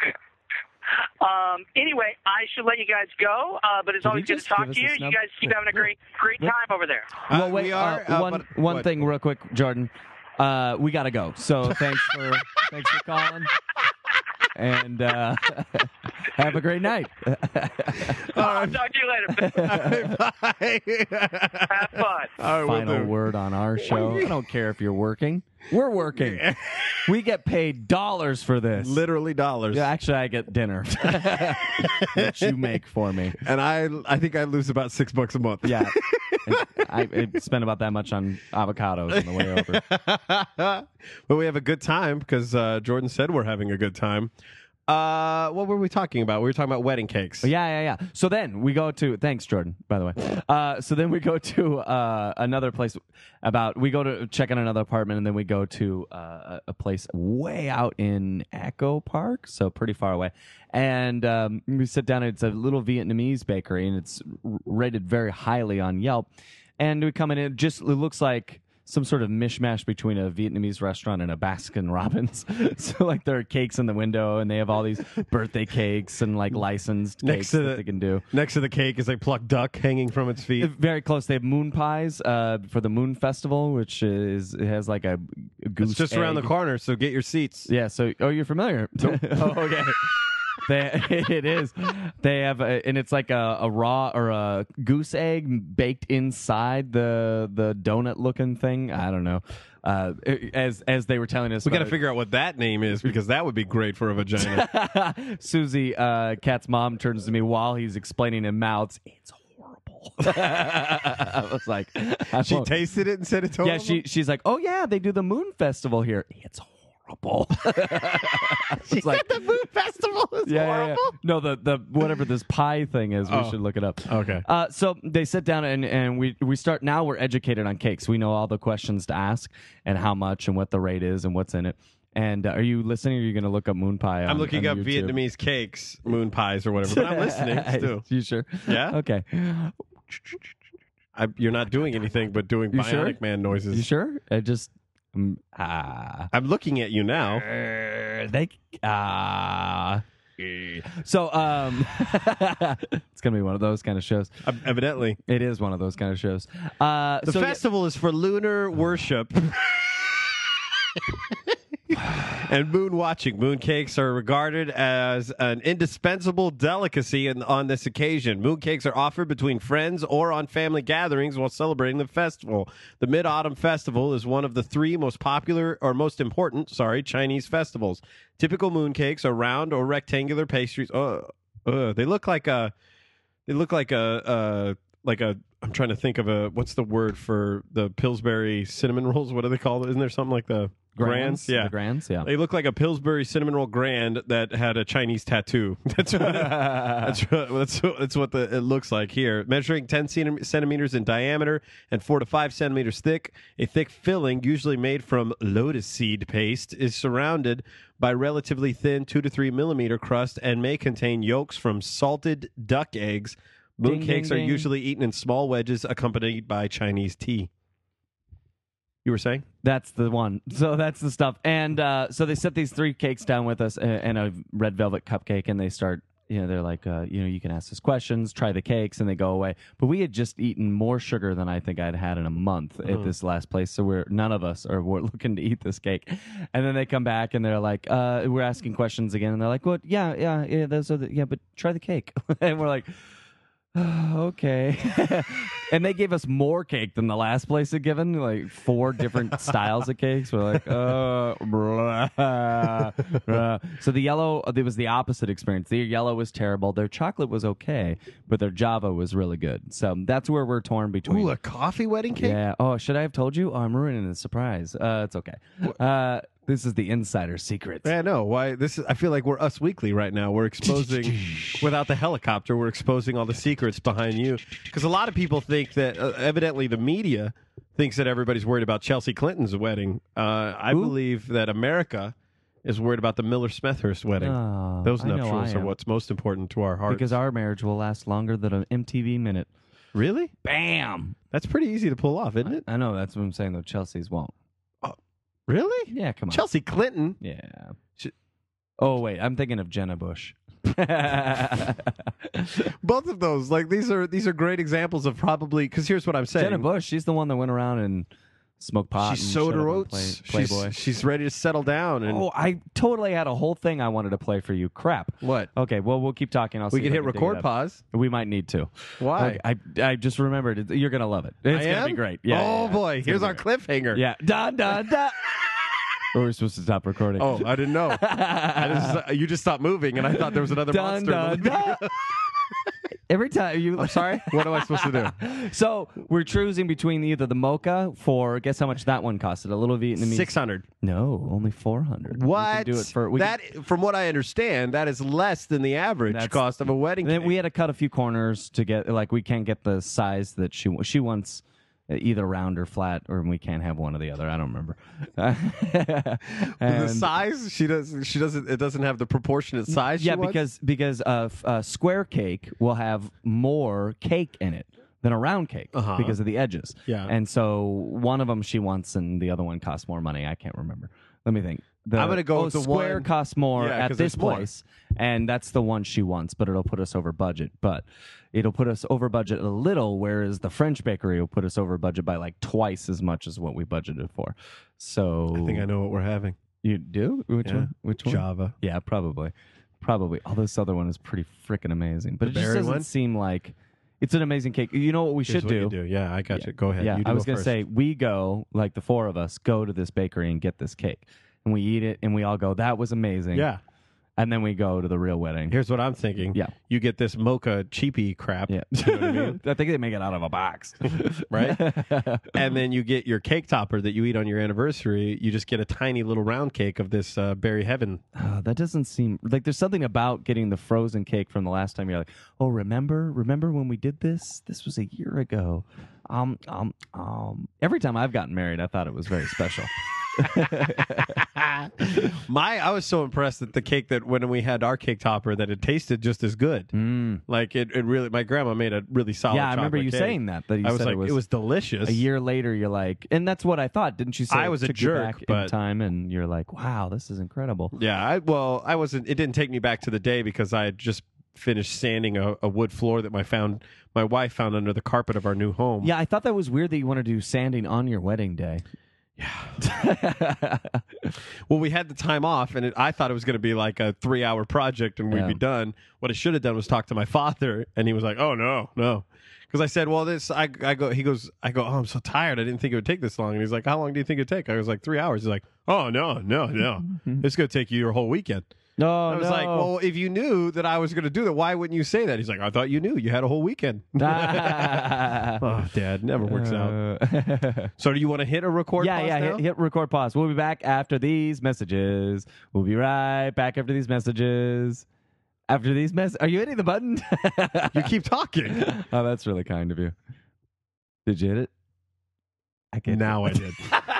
Anyway, I should let you guys go, but it's always good to talk to you. You guys keep having a great time over there. Well, wait, one thing real quick, Jordan. We got to go. So thanks for calling. And have a great night. I'll talk to you later. Bye. Have fun. Final word on our show. I don't care if you're working. We're working. We get paid dollars for this. Literally dollars. Yeah, actually, I get dinner that you make for me. And I think I lose about $6 a month. Yeah. I spend about that much on avocados on the way over. But we have a good time because Jordan said we're having a good time. What were we talking about? We were talking about wedding cakes. Yeah. So then we go to, thanks, Jordan, by the way. So then we go to another place we go to check on another apartment, and then we go to a place way out in Echo Park, so pretty far away. And we sit down, and it's a little Vietnamese bakery, and it's rated very highly on Yelp. And we come in, and it looks like some sort of mishmash between a Vietnamese restaurant and a Baskin Robbins. So, like, there are cakes in the window, and they have all these birthday cakes and, like, licensed cakes that they can do. Next to the cake is a plucked duck hanging from its feet. Very close. They have moon pies for the Moon Festival, which has, like, a goose It's just egg. Around the corner, so get your seats. Yeah, so, you're familiar. Okay. It is. They have, and it's like a raw or a goose egg baked inside the donut looking thing. I don't know. As they were telling us, We got to figure out what that name is because that would be great for a vagina. Susie, Kat's mom, turns to me while he's explaining in mouths. It's horrible. I was like, She tasted it and said it's horrible? Yeah, she's like, oh yeah, they do the Moon Festival here. It's horrible. She said the Moon Festival is horrible? Yeah. No, the whatever this pie thing is, we should look it up. Okay. So they sit down and we start. Now we're educated on cakes. We know all the questions to ask and how much and what the rate is and what's in it. And are you listening or are you going to look up moon pie I'm looking on up YouTube? Vietnamese cakes, moon pies or whatever, but I'm listening still. You sure? Yeah? Okay. You're not doing anything but doing You Bionic sure? Man noises. You sure? I just... I'm looking at you now. So it's gonna be one of those kind of shows. Evidently. It is one of those kind of shows. The festival is for lunar worship and moon watching. Moon cakes are regarded as an indispensable delicacy on this occasion. Moon cakes are offered between friends or on family gatherings while celebrating the festival. The Mid-Autumn Festival is one of the three most popular or most important, Chinese festivals. Typical moon cakes are round or rectangular pastries. They look like a I'm trying to think of what's the word for the Pillsbury cinnamon rolls? What do they call it? Isn't there something like the Grands? Yeah. The Grands, yeah. They look like a Pillsbury cinnamon roll grand that had a Chinese tattoo. That's what it looks like here. Measuring 10 centimeters in diameter and 4 to 5 centimeters thick, a thick filling, usually made from lotus seed paste, is surrounded by relatively thin 2 to 3 millimeter crust and may contain yolks from salted duck eggs. Moon cakes are usually eaten in small wedges accompanied by Chinese tea. You were saying? That's the one. So that's the stuff. And so they set these 3 cakes down with us and a red velvet cupcake, and they start, they're like, you can ask us questions, try the cakes, and they go away. But we had just eaten more sugar than I think I'd had in a month at this last place, so none of us we're looking to eat this cake. And then they come back, and they're like, we're asking questions again, and they're like, well, yeah, those are but try the cake. And we're like... okay. And they gave us more cake than the last place had given, like 4 different styles of cakes. We're like, blah, blah. So the yellow, it was the opposite experience. Their yellow was terrible. Their chocolate was okay, but their Java was really good. So that's where we're torn between. Ooh, a coffee wedding cake? Yeah. Oh, should I have told you? Oh, I'm ruining the surprise. It's okay. This is the insider secret. Yeah, no. Why? I feel like we're Us Weekly right now. We're exposing, without the helicopter, we're exposing all the secrets behind you. Because a lot of people think that, evidently, the media thinks that everybody's worried about Chelsea Clinton's wedding. I believe that America is worried about the Miller Smethurst wedding. Oh, Those I know nuptials I are am. what's most important to our hearts. Because our marriage will last longer than an MTV minute. Really? Bam! That's pretty easy to pull off, isn't it? I know. That's what I'm saying, though. Chelsea's won't. Really? Yeah, come on. Chelsea Clinton? Yeah. Oh, wait. I'm thinking of Jenna Bush. Both of those, like these are great examples of probably, because here's what I'm saying. Jenna Bush, she's the one that went around and smoked pot. She and sowed showed her up on oats. Playboy. She's ready to settle down. And Oh, I totally had a whole thing I wanted to play for you. Crap. What? Okay, well, we'll keep talking. We can hit record pause. We might need to. Why? Okay, I just remembered. You're going to love it. It's going to be great. Yeah. Oh, boy. It's Here's gonna our be great. cliffhanger. Yeah. Dun, dun, dun. Or we're supposed to stop recording. Oh, I didn't know. You just stopped moving, and I thought there was another Dun, monster. dun, dun. Every time I'm sorry. What am I supposed to do? So we're choosing between either the mocha for, guess how much that one costed? A little Vietnamese. 600. No, only 400. What? We can do it for From what I understand, that is less than the average cost of a wedding Then cake. we had to cut a few corners to get, like, we can't get the size that she wants. Either round or flat, or we can't have one or the other. I don't remember. The size she doesn't. It doesn't have the proportionate size. Yeah, she wants? because a square cake will have more cake in it than a round cake because of the edges. Yeah. And so one of them she wants, and the other one costs more money. I can't remember. Let me think. I'm gonna go with the square one- costs more Yeah, at 'cause this there's more. place, and that's the one she wants. But it'll put us over budget. But it'll put us over budget a little, whereas the French bakery will put us over budget by like twice as much as what we budgeted for. So I think I know what we're having. You do? Which Yeah. one? Which one? Java. Yeah, probably. Probably. Oh, this other one is pretty freaking amazing. But The it just berry doesn't one? seem like it's an amazing cake. You know what we Here's should what you do. Yeah, I got you. Go ahead. Yeah, You do I was go going to first. say, we go, like the four of us, go to this bakery and get this cake. And we eat it, and we all go, that was amazing. Yeah. And then we go to the real wedding. Here's what I'm thinking. Yeah. You get this mocha cheapy crap. Yeah. You know what I mean? I think they make it out of a box. Right? And then you get your cake topper that you eat on your anniversary. You just get a tiny little round cake of this berry heaven. That doesn't seem like there's something about getting the frozen cake from the last time. You're like, oh, remember when we did this? This was a year ago. Every time I've gotten married, I thought it was very special. I was so impressed that the cake that when we had our cake topper that it tasted just as good. Like it really. My grandma made a really solid. Yeah, I remember chocolate you cake. saying that. That you I was said like, it was delicious. a year later. You're like, and that's what I thought. Didn't you say I it was a took you jerk, back in but- time? And you're like, wow, this is incredible. Yeah, I wasn't. It didn't take me back to the day because I had just finished sanding a wood floor that my wife found under the carpet of our new home. Yeah, I thought that was weird that you want to do sanding on your wedding day. Well, we had the time off, and I thought it was going to be like a 3-hour project, and we'd Yeah. be done. What I should have done was talk to my father, and he was like, "Oh no." Because I said, "Well, I go." Oh, I'm so tired. I didn't think it would take this long. And he's like, "How long do you think it'd take?" I was like, 3 hours. He's like, "Oh no. It's going to take you your whole weekend." No, I was like, well, if you knew that I was going to do that, why wouldn't you say that? He's like, I thought you knew. You had a whole weekend. Oh, Dad, never works out. So do you want to hit a record pause now? hit record pause. We'll be back after these messages. We'll be right back after these messages. Are you hitting the button? You keep talking. Oh, that's really kind of you. Did you hit it? I can't. Now I did.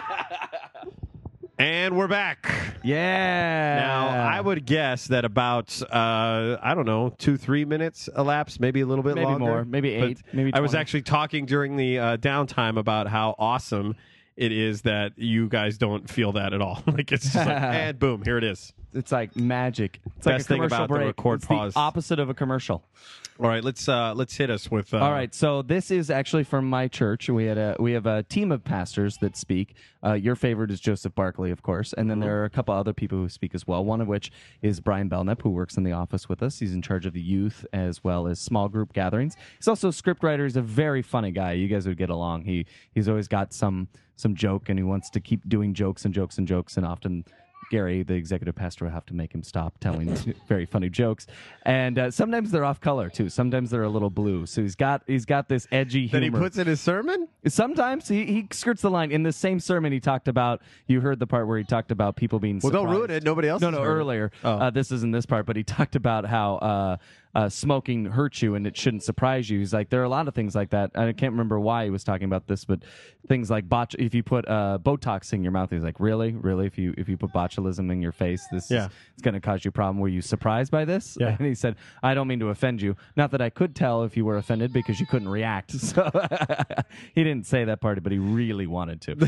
And we're back. Yeah. Now, I would guess that about, 2-3 minutes elapsed, maybe a little bit Maybe longer. more, maybe But 8, maybe 20. I was actually talking during the downtime about how awesome it is that you guys don't feel that at all. Like, it's just like, and boom, here it is. It's like magic. It's Best like a thing commercial about the break. record It's pause. the opposite of a commercial. All right, let's hit us with. All right, so this is actually from my church. We have a team of pastors that speak. Your favorite is Joseph Barkley, of course, and then there are a couple other people who speak as well. One of which is Brian Belknap, who works in the office with us. He's in charge of the youth as well as small group gatherings. He's also a scriptwriter. He's a very funny guy. You guys would get along. He's always got some joke, and he wants to keep doing jokes, and often Gary, the executive pastor, will have to make him stop telling very funny jokes. And sometimes they're off color too. Sometimes they're a little blue. So he's got this edgy humor that he puts in his sermon? Sometimes he skirts the line. In the same sermon, he talked about, you heard the part where he talked about people being Well, surprised. don't ruin it. Nobody else No, has heard it. earlier. Oh. This isn't this part, but he talked about how smoking hurts you and it shouldn't surprise you. He's like, there are a lot of things like that. I can't remember why he was talking about this, but things like if you put Botox in your mouth, he's like, really? If you put botulism in your face, it's going to cause you a problem. Were you surprised by this? Yeah. And he said, I don't mean to offend you. Not that I could tell if you were offended because you couldn't react. So he didn't say that part, but he really wanted to.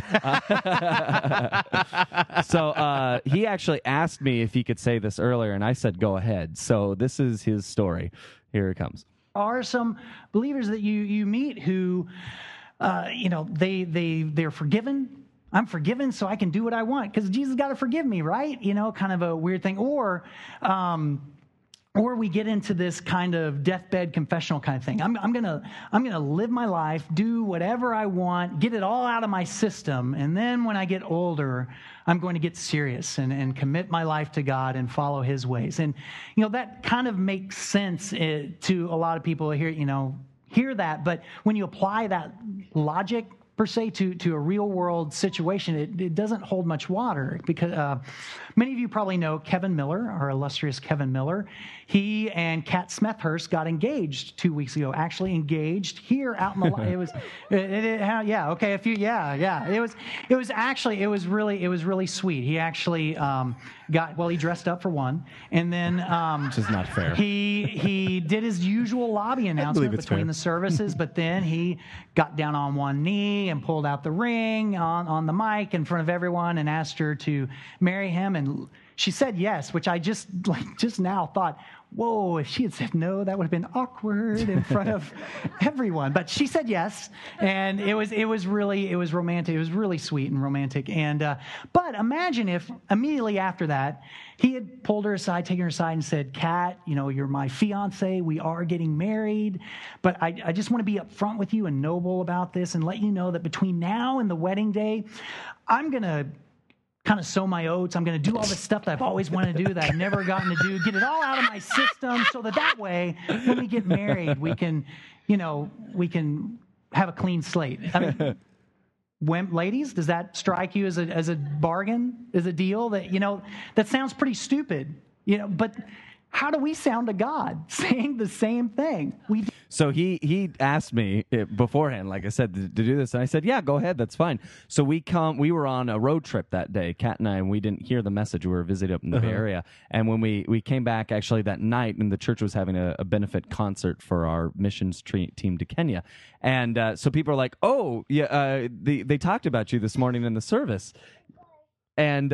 So he actually asked me if he could say this earlier, and I said, go ahead. So this is his story. Here it comes. Are some believers that you meet who, they're forgiven. I'm forgiven, so I can do what I want because Jesus got to forgive me, right? Kind of a weird thing. Or we get into this kind of deathbed confessional kind of thing. I'm gonna live my life, do whatever I want, get it all out of my system, and then when I get older, I'm going to get serious and commit my life to God and follow His ways. And that kind of makes sense to a lot of people hear that, but when you apply that logic per se to a real world situation, it doesn't hold much water because many of you probably know Kevin Miller, our illustrious Kevin Miller. He and Kat Smethurst got engaged 2 weeks ago. Actually engaged here out in the it was it was really sweet. He actually he dressed up for one, and then Which is not fair. He did his usual lobby announcement between the services, but then he got down on one knee and pulled out the ring on the mic in front of everyone and asked her to marry him. And she said yes, which I just now thought, whoa, if she had said no, that would have been awkward in front of everyone. But she said yes, and it was romantic. It was really sweet and romantic. And but imagine if immediately after that, he had pulled her aside, taken her aside, and said, "Kat, you're my fiance. We are getting married, but I just want to be upfront with you and noble about this, and let you know that between now and the wedding day, I'm gonna kind of sow my oats. I'm going to do all this stuff that I've always wanted to do that I've never gotten to do, get it all out of my system so that way, when we get married, we can have a clean slate." I mean, ladies, does that strike you as a bargain, as a deal that sounds pretty stupid, but how do we sound to God saying the same thing? So he asked me beforehand, like I said, to do this, and I said, "Yeah, go ahead, that's fine." So we were on a road trip that day, Kat and I, and we didn't hear the message. We were visiting up in the Bay Area, and when we came back actually that night, and the church was having a benefit concert for our missions team to Kenya, and so people are like, "Oh, yeah, they talked about you this morning in the service." And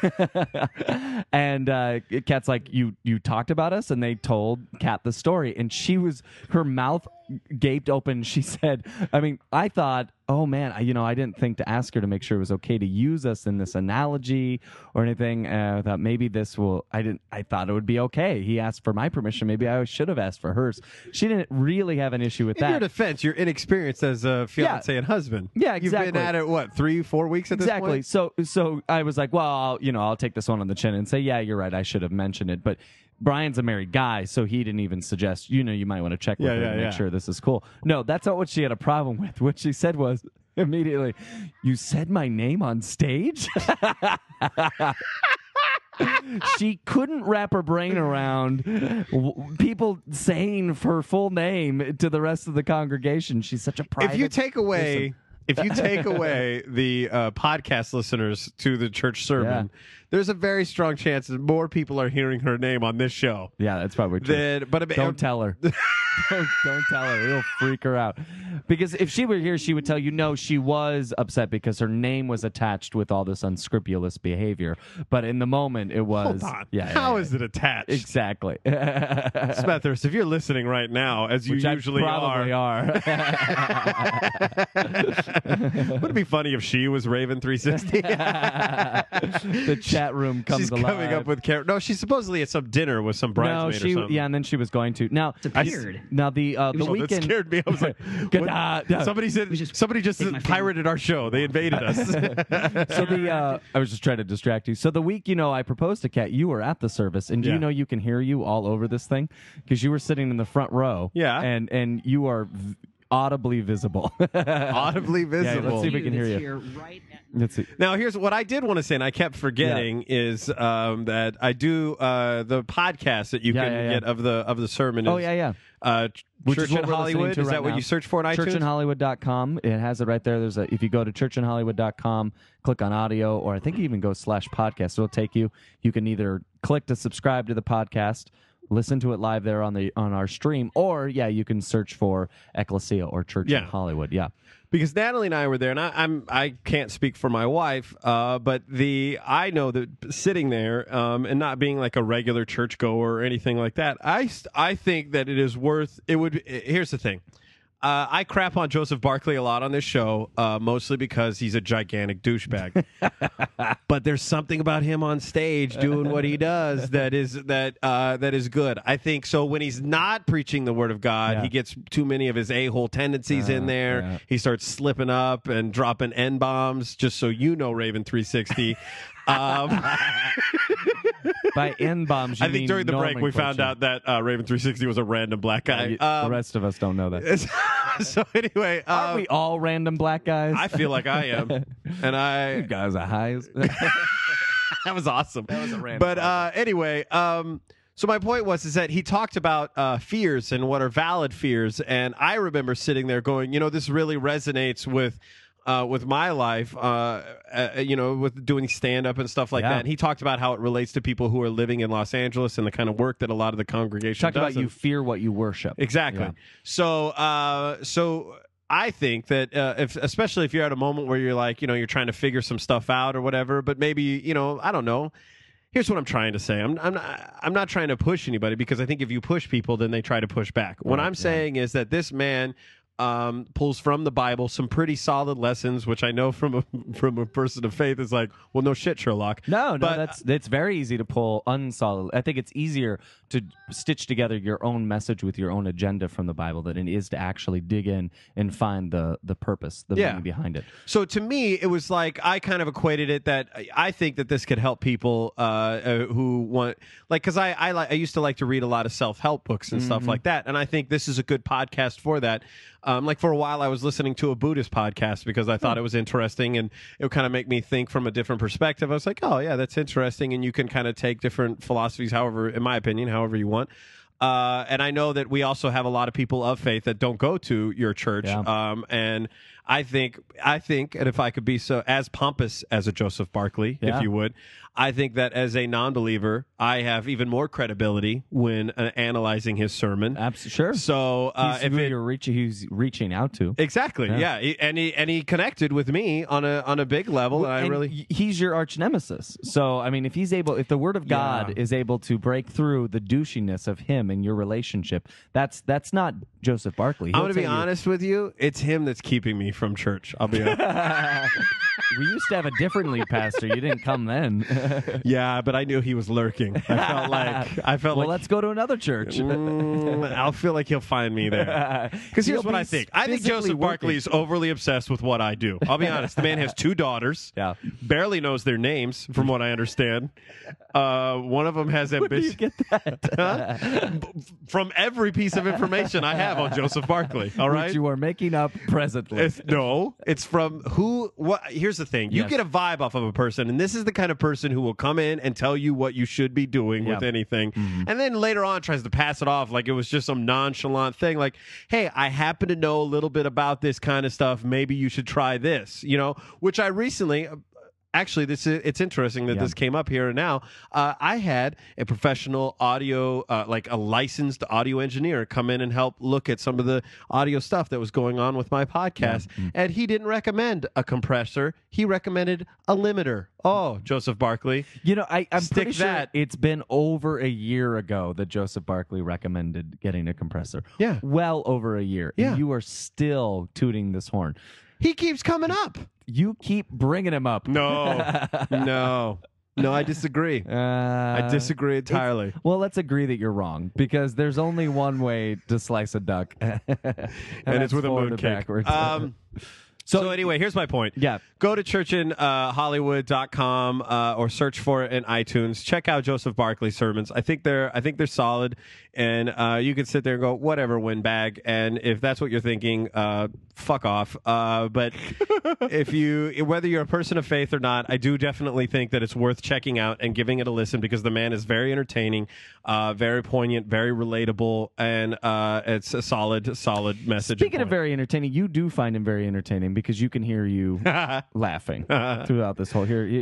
Kat's like, you talked about us, and they told Kat the story, and her mouth gaped open. She said, I mean, I thought, oh man, I didn't think to ask her to make sure it was okay to use us in this analogy or anything. I thought maybe I thought it would be okay. He asked for my permission. Maybe I should have asked for hers. She didn't really have an issue with that. In your defense, you're inexperienced as a fiance and husband. Yeah, exactly. You've been at it, 3-4 weeks at this point? Exactly. So I was like, well, I'll take this one on the chin and say, yeah, you're right. I should have mentioned it. But Brian's a married guy, so he didn't even suggest, you might want to check with her and make sure this is cool. No, that's not what she had a problem with. What she said was immediately, "You said my name on stage?" She couldn't wrap her brain around people saying her full name to the rest of the congregation. She's such a private If you take away person. the podcast listeners to the church sermon, there's a very strong chance that more people are hearing her name on this show. Yeah, that's probably true. Don't tell her. Don't tell her. It'll freak her out. Because if she were here, she would tell you, no, she was upset because her name was attached with all this unscrupulous behavior. But in the moment, it was... Hold on. Yeah, How is it attached? Exactly. Smethurst, if you're listening right now, as you Which usually probably are. Would it be funny if she was Raven 360? The chat room comes She's alive. coming up with no, she's supposedly at some dinner with some bridesmaid or something. Yeah, and then she was going to. Now, Disappeared. Now the weekend that scared me. I was like, what? Somebody just pirated our show. They invaded us. So I was just trying to distract you. So the week, I proposed to Kat, you were at the service, and do you know you can hear you all over this thing because you were sitting in the front row. Yeah, and you are audibly visible. Audibly visible. Yeah, let's see if we can hear you. Let's see. Now, here's what I did want to say, and I kept forgetting, is that I do the podcast that you can get of the sermon. Church in Hollywood. Is that what you search for in iTunes? Churchinhollywood.com. It has it right there. If you go to churchinhollywood.com, click on audio, or I think you even go /podcast. It'll take you. You can either click to subscribe to the podcast, listen to it live there on our stream, or you can search for Ecclesia or Church in Hollywood. Yeah. Because Natalie and I were there, and I can't speak for my wife, but I know that sitting there and not being like a regular churchgoer or anything like that, I think that it is worth. Here's the thing. I crap on Joseph Barkley a lot on this show, mostly because he's a gigantic douchebag. But there's something about him on stage doing what he does that is good. I think so. When he's not preaching the word of God, he gets too many of his a-hole tendencies in there. Yeah. He starts slipping up and dropping N-bombs. Just so you know, Raven 360. By N-bombs, I think during the break we found out that Raven 360 was a random black guy. The rest of us don't know that. So anyway, aren't we all random black guys? I feel like I am, and you guys are highs. That was awesome. That was a random. But anyway, so my point was that he talked about fears and what are valid fears, and I remember sitting there going, this really resonates with my life, with doing stand-up and stuff like that. And he talked about how it relates to people who are living in Los Angeles and the kind of work that a lot of the congregation does. Talk about you fear what you worship. Exactly. Yeah. So I think that especially if you're at a moment where you're like, you're trying to figure some stuff out or whatever, but maybe, I don't know. here's what I'm trying to say. I'm not trying to push anybody, because I think if you push people, then they try to push back. What I'm saying is that this man pulls from the Bible some pretty solid lessons, which I know from a person of faith is like, well, no shit, Sherlock. No, but it's very easy to pull unsolid. I think it's easier to stitch together your own message with your own agenda from the Bible than it is to actually dig in and find the purpose, the meaning behind it. So to me, it was like I kind of equated it that I think that this could help people who want, like, because I used to like to read a lot of self-help books and stuff like that, and I think this is a good podcast for that. Like for a while, I was listening to a Buddhist podcast because I thought it was interesting, and it would kind of make me think from a different perspective. I was like, oh yeah, that's interesting, and you can kind of take different philosophies, however, in my opinion, however you want. And I know that we also have a lot of people of faith that don't go to your church. Yeah. And I think, and if I could be so as pompous as a Joseph Barkley, if you would, I think that as a non-believer, I have even more credibility when analyzing his sermon. Sure. So if he's reaching out to, exactly, yeah. He connected with me on a big level, and he's your arch nemesis. So I mean, if the Word of God is able to break through the douchiness of him and your relationship, that's not Joseph Barkley. I'm going to be honest with you. It's him that's keeping me from church. I'll be honest. We used to have a different lead pastor. You didn't come then. Yeah, but I knew he was lurking. I felt like let's go to another church. I'll feel like he'll find me there. Because here's what I think. I think Joseph Barkley is overly obsessed with what I do. I'll be honest. The man has 2 daughters. Yeah. Barely knows their names, from what I understand. One of them has ambition. Where do you get that? From every piece of information I have on Joseph Barkley. All right, which you are making up presently. It's from who. What? Here's the thing. You get a vibe off of a person, and this is the kind of person who will come in and tell you what you should be doing with anything, and then later on tries to pass it off like it was just some nonchalant thing. Like, hey, I happen to know a little bit about this kind of stuff. Maybe you should try this. Which I recently. Actually, it's interesting that this came up here and now. I had a professional audio, like a licensed audio engineer, come in and help look at some of the audio stuff that was going on with my podcast. Yeah. And he didn't recommend a compressor. He recommended a limiter. Oh, Joseph Barkley. I'm pretty sure it's been over a year ago that Joseph Barkley recommended getting a compressor. Yeah. Well over a year. Yeah. And you are still tooting this horn. He keeps coming up. You keep bringing him up. No, I disagree. I disagree entirely. Well, let's agree that you're wrong, because there's only one way to slice a duck, and it's with a mooncake. So anyway, here's my point. Yeah. Go to churchinhollywood.com or search for it in iTunes. Check out Joseph Barkley's sermons. I think they're solid, and you can sit there and go, whatever, windbag. And if that's what you're thinking, fuck off. But whether you're a person of faith or not, I do definitely think that it's worth checking out and giving it a listen, because the man is very entertaining, very poignant, very relatable, and it's a solid message. Speaking of very entertaining, you do find him very entertaining, because you can hear you laughing throughout this whole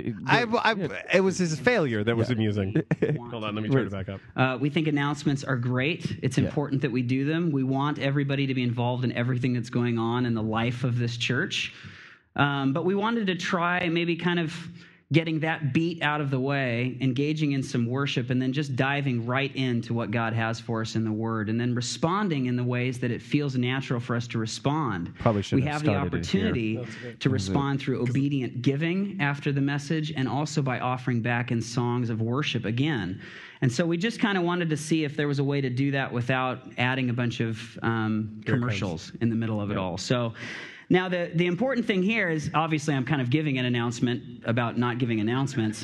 it was his failure that was amusing. Hold on, let me turn it back up. We think announcements are great. It's important that we do them. We want everybody to be involved in everything that's going on in the life of this church. But we wanted to try maybe kind of getting that beat out of the way, engaging in some worship, and then just diving right into what God has for us in the Word, and then responding in the ways that it feels natural for us to respond. Probably should we have the opportunity to respond through obedient giving after the message, and also by offering back in songs of worship again. And so we just kind of wanted to see if there was a way to do that without adding a bunch of commercials in the middle of it all. So now, the important thing here is, obviously, I'm kind of giving an announcement about not giving announcements,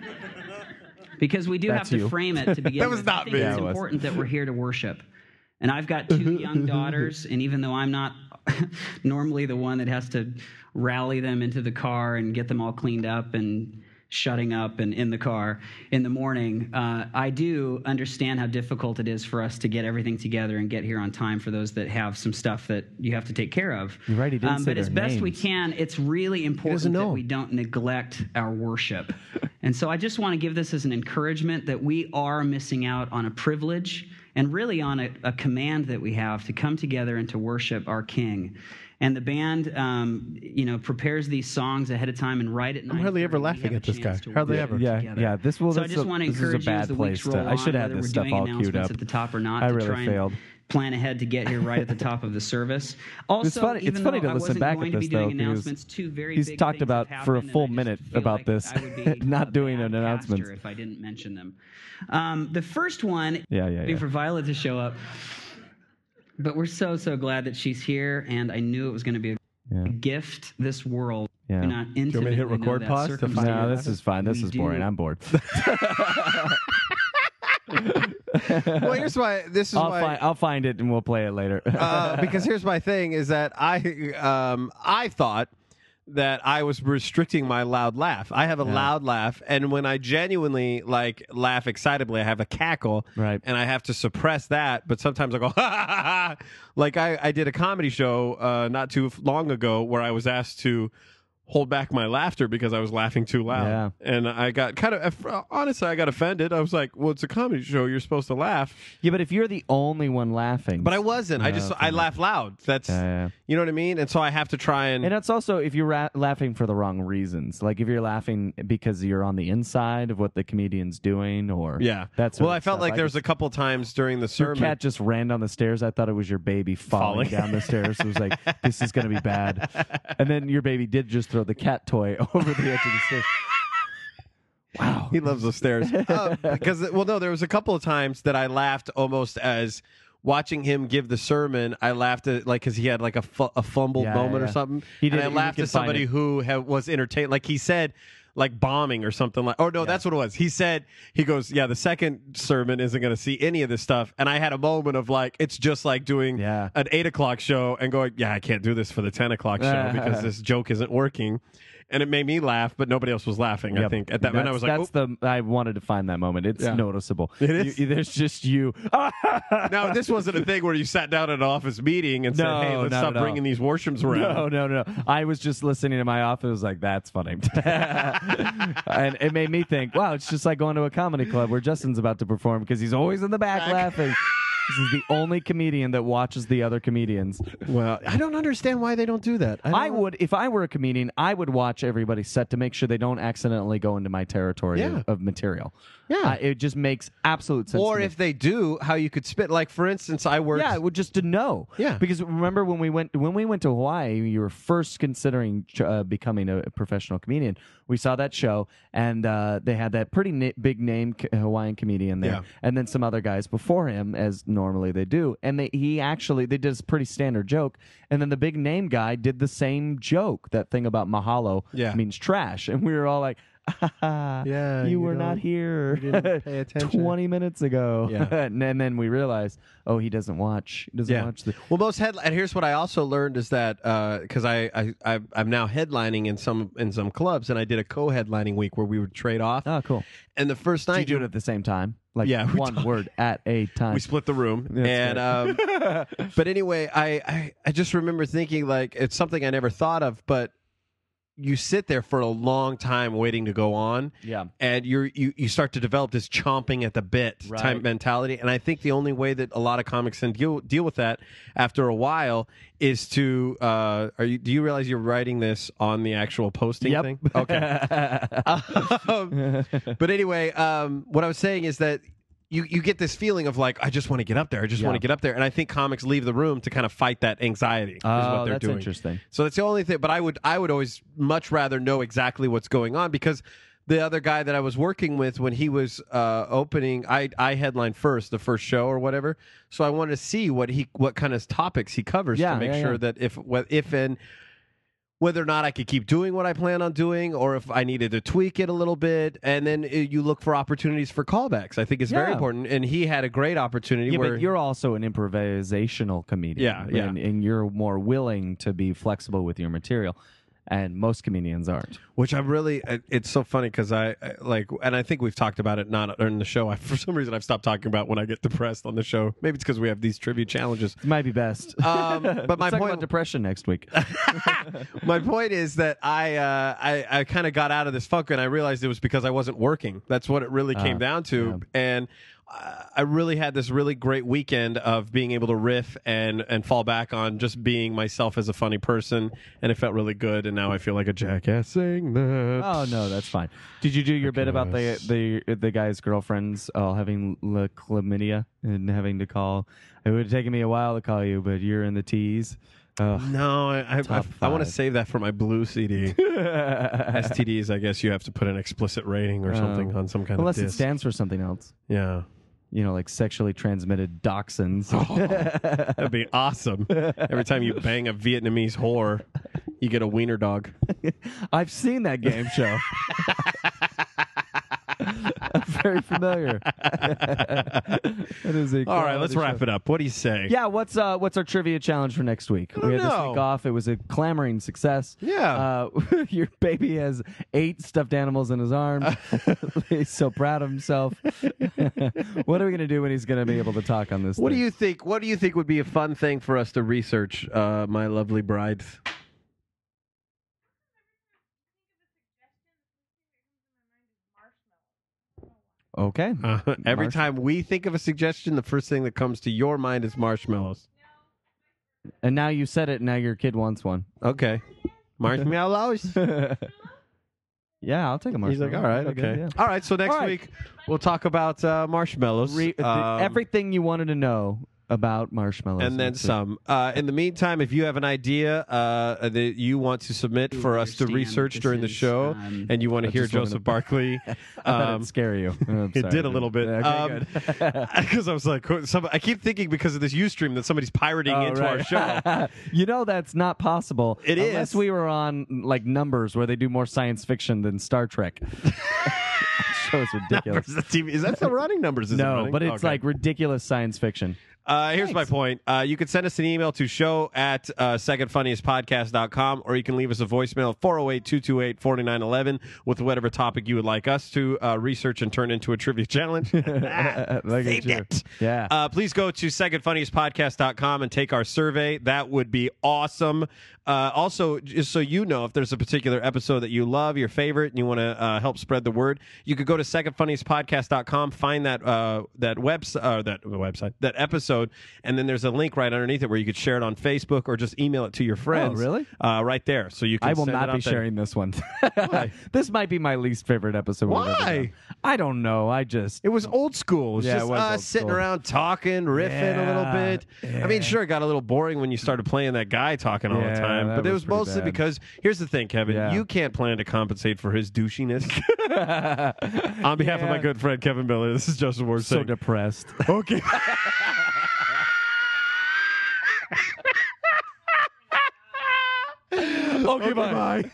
because we do have to frame it to begin that was with. not I think it's important that we're here to worship. And I've got 2 young daughters, and even though I'm not normally the one that has to rally them into the car and get them all cleaned up and shutting up and in the car in the morning, I do understand how difficult it is for us to get everything together and get here on time for those that have some stuff that you have to take care of. You're right, he didn't say but as best names. we can, it's really important that we don't neglect our worship. And so I just want to give this as an encouragement that we are missing out on a privilege and really on a command that we have to come together and to worship our King. And the band, prepares these songs ahead of time and write at night. I'm hardly ever laughing at this guy. Hardly ever. Yeah. This So I just want to encourage you as the weeks roll on, I should have whether this we're stuff doing all queued announcements up. at the top or not, I to really try failed. and plan ahead to get here right at the top of the service. Also, It's funny even to though I listen wasn't back going at to this be doing though, because announcements, two very he's big talked things about have for a happened, full and I minute just feel about like this, I would be not a doing bad an announcement. pastor if I didn't mention them. The first one, Yeah. for Violet to show up. But we're so glad that she's here, and I knew it was going to be a gift. This world, Yeah. do not Do you want me to intimately hit record know that pause to find circumstance. No, this is fine. This We is do. boring. I'm bored. Well, here's why. This is why. I'll find it and we'll play it later. Because here's my thing: is that I thought that I was restricting my loud laugh. I have a loud laugh, and when I genuinely laugh excitably, I have a cackle, right? And I have to suppress that. But sometimes I go, ha ha ha ha. Like I did a comedy show not too long ago where I was asked to hold back my laughter because I was laughing too loud. Yeah. And I got honestly, I got offended. I was like, well, it's a comedy show. You're supposed to laugh. Yeah, but if you're the only one laughing. But I wasn't. I laugh loud. That's, you know what I mean? And so I have to try and... And it's also if you're laughing for the wrong reasons. Like if you're laughing because you're on the inside of what the comedian's doing or... Yeah. That's well, I felt like there was a couple times during the your sermon... cat just ran down the stairs. I thought it was your baby falling down the stairs. It was like, this is going to be bad. And then your baby did just throw the cat toy over the edge of the stairs. Wow. He loves those stairs. Because, there was a couple of times that I laughed almost as watching him give the sermon. I laughed at, because he had a fumbled moment or something. He did. And I laughed at somebody who was entertained. Like he said, bombing or something that's what it was. He goes, the second sermon isn't going to see any of this stuff. And I had a moment of it's just like doing an 8:00 show and going, I can't do this for the 10:00 show because this joke isn't working. And it made me laugh, but nobody else was laughing. I think at that moment I was like, I wanted to find that moment. It's noticeable. It is. There's just you. Now, this wasn't a thing where you sat down at an office meeting and said, hey, let's stop bringing these Worships around. No. I was just listening to my office. I was like, that's funny. And it made me think, wow, it's just like going to a comedy club where Justin's about to perform because he's always in the back laughing. This is the only comedian that watches the other comedians. Well, I don't understand why they don't do that. I would, if I were a comedian, I would watch everybody's set to make sure they don't accidentally go into my territory of material. Yeah. It just makes absolute sense. Or to me. if they do, how you could spit. Like, for instance, I worked... Yeah, just to know. Yeah. Because remember when we went to Hawaii, you were first considering becoming a professional comedian. We saw that show, and they had that pretty big name Hawaiian comedian there, and then some other guys before him, as normally they do. And they did this pretty standard joke, and then the big name guy did the same joke, that thing about mahalo means trash, and we were all like, you were not here you didn't pay attention 20 minutes ago. Yeah. And then we realized, he doesn't watch. He doesn't watch the. Well, and here's what I also learned is that because I'm now headlining in some clubs, and I did a co-headlining week where we would trade off. Oh, cool. And the first night, Did you do it at the same time? Like one word at a time. We split the room. But anyway, I just remember thinking it's something I never thought of, but you sit there for a long time waiting to go on, and you start to develop this chomping at the bit type mentality. And I think the only way that a lot of comics can deal with that after a while is to do you realize you're writing this on the actual posting thing? Okay. But anyway, what I was saying is that you get this feeling of I just want to get up there. I just want to get up there. And I think comics leave the room to kind of fight that anxiety. Is what they're that's doing. interesting. So that's the only thing. But I would always much rather know exactly what's going on, because the other guy that I was working with when he was opening, I headlined first, the first show or whatever. So I wanted to see what kind of topics he covers to make sure that if and whether or not I could keep doing what I plan on doing, or if I needed to tweak it a little bit. And then you look for opportunities for callbacks. I think it's very important. And he had a great opportunity. Yeah, where but you're also an improvisational comedian. Yeah. And you're more willing to be flexible with your material. And most comedians aren't. Which I'm really, it's so funny because I and I think we've talked about it not in the show. For some reason, I've stopped talking about when I get depressed on the show. Maybe it's because we have these trivia challenges. It might be best. But my Let's talk point about depression next week. My point is that I kind of got out of this funk, and I realized it was because I wasn't working. That's what it really came down to. And I really had this really great weekend of being able to riff and fall back on just being myself as a funny person, and it felt really good. And now I feel like a jackass saying that. Oh no, that's fine. Did you do your bit about the guy's girlfriends all having chlamydia and having to call? It would have taken me a while to call you, but you're in the tees. No, I want to save that for my blue CD. STDs, I guess you have to put an explicit rating or something on some kind unless of it disc. stands for something else. Yeah. You know, like sexually transmitted dachshunds. That'd be awesome. Every time you bang a Vietnamese whore, you get a wiener dog. I've seen that game show. I'm very familiar. That is a all right, let's show. wrap it up. What do you say? Yeah, what's our trivia challenge for next week? We had this week off. It was a clamoring success. Yeah. Your baby has 8 stuffed animals in his arms. He's so proud of himself. What are we going to do when he's going to be able to talk on this What thing? do you think? What do you think would be a fun thing for us to research, my lovely brides? Okay. Every time we think of a suggestion, the first thing that comes to your mind is marshmallows. And now you said it, and now your kid wants one. Okay. Marshmallows? Yeah, I'll take a marshmallow. He's like, all right, okay. Yeah. All right, so next week we'll talk about marshmallows. Everything you wanted to know about marshmallows. And then some. In the meantime, if you have an idea that you want to submit for us to research during the show, and you want to hear Joseph Barkley, I bet it'd scare you. It did a little bit. Okay, because I was like, I keep thinking because of this Ustream that somebody's pirating into our show. You know that's not possible. It is. Unless we were on like Numbers, where they do more science fiction than Star Trek. Show is ridiculous. Is that still running? Numbers isn't No, running? but it's like ridiculous science fiction. Here's my point. You can send us an email to show@secondfunniestpodcast.com, or you can leave us a voicemail at 408-228-4911 with whatever topic you would like us to research and turn into a trivia challenge. Saved it. Yeah. Please go to secondfunniestpodcast.com and take our survey. That would be awesome. Also, just so you know, if there's a particular episode that you love, your favorite, and you want to help spread the word, you could go to secondfunniestpodcast.com, find that website, that episode, and then there's a link right underneath it where you could share it on Facebook or just email it to your friends. Oh, really? Right there. So you can. I will send not it be out there. sharing this one. Why? This might be my least favorite episode. we've ever Why? done. I don't know. It was old school. It was just it was us old sitting school. around talking, riffing a little bit. I mean, sure, it got a little boring when you started playing that guy talking all the time, that but it was was pretty mostly bad. because here's the thing, Kevin. Yeah. You can't plan to compensate for his douchiness. On behalf of my good friend Kevin Miller, this is Joseph Ward So saying, depressed. okay. Okay, bye.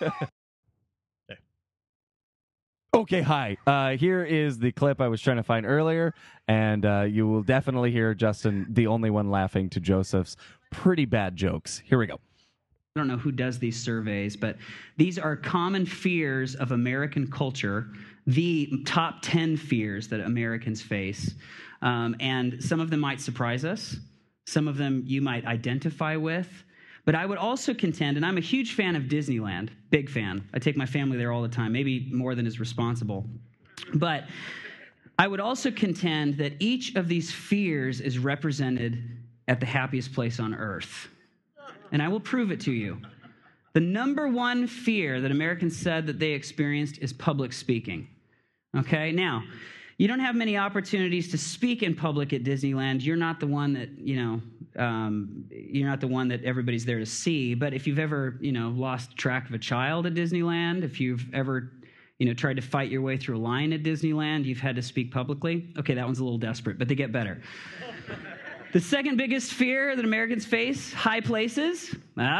Okay, hi. Here is the clip I was trying to find earlier, and you will definitely hear Justin, the only one laughing to Joseph's pretty bad jokes. Here we go. I don't know who does these surveys, but these are common fears of American culture, the top 10 fears that Americans face. And some of them might surprise us. Some of them you might identify with. But I would also contend, and I'm a huge fan of Disneyland, big fan. I take my family there all the time, maybe more than is responsible. But I would also contend that each of these fears is represented at the happiest place on earth. And I will prove it to you. The number one fear that Americans said that they experienced is public speaking. Okay, now, you don't have many opportunities to speak in public at Disneyland. You're not the one that, you're not the one that everybody's there to see. But if you've ever, lost track of a child at Disneyland, if you've ever, tried to fight your way through a line at Disneyland, you've had to speak publicly. Okay, that one's a little desperate, but they get better. The second biggest fear that Americans face, high places.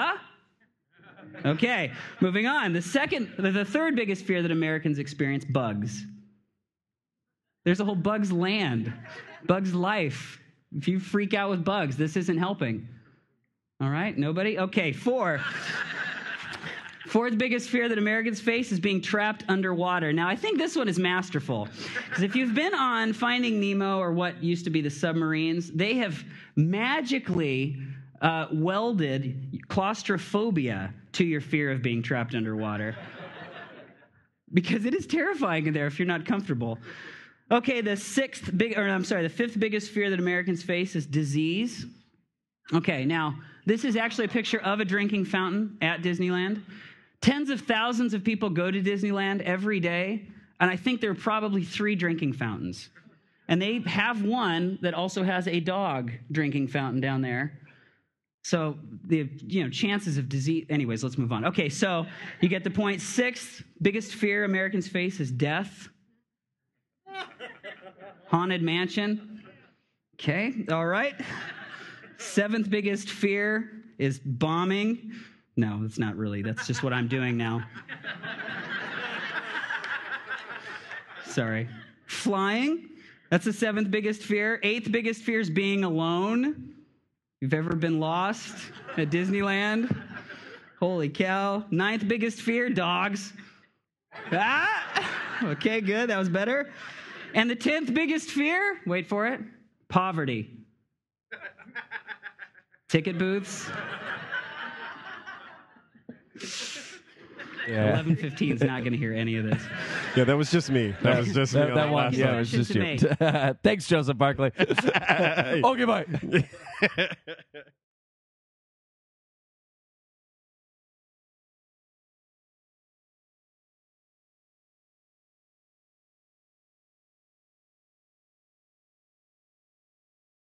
Okay, moving on. The third biggest fear that Americans experience, bugs. There's a whole Bugs land, Bugs life. If you freak out with bugs, this isn't helping. All right, nobody? Okay, fourth biggest fear that Americans face is being trapped underwater. Now, I think this one is masterful, because if you've been on Finding Nemo or what used to be the submarines, they have magically welded claustrophobia to your fear of being trapped underwater, because it is terrifying in there if you're not comfortable. Okay, the fifth biggest fear that Americans face is disease. Okay, now, this is actually a picture of a drinking fountain at Disneyland. Tens of thousands of people go to Disneyland every day, and I think there are probably 3 drinking fountains. And they have one that also has a dog drinking fountain down there. So the chances of disease. Anyways, let's move on. Okay, so you get the point. 6th biggest fear Americans face is death. Haunted mansion. Okay, all right. 7th biggest fear is bombing. No, it's not really. That's just what I'm doing now. Sorry. Flying. That's the 7th biggest fear. 8th biggest fear is being alone. You've ever been lost at Disneyland? Holy cow. 9th biggest fear, dogs. Okay, good. That was better. And the 10th biggest fear, wait for it, poverty. Ticket booths. 11:15 is not going to hear any of this. Yeah, that was just me. That was just me. That one, yeah, it was just you. Thanks, Joseph Barkley. Okay, bye.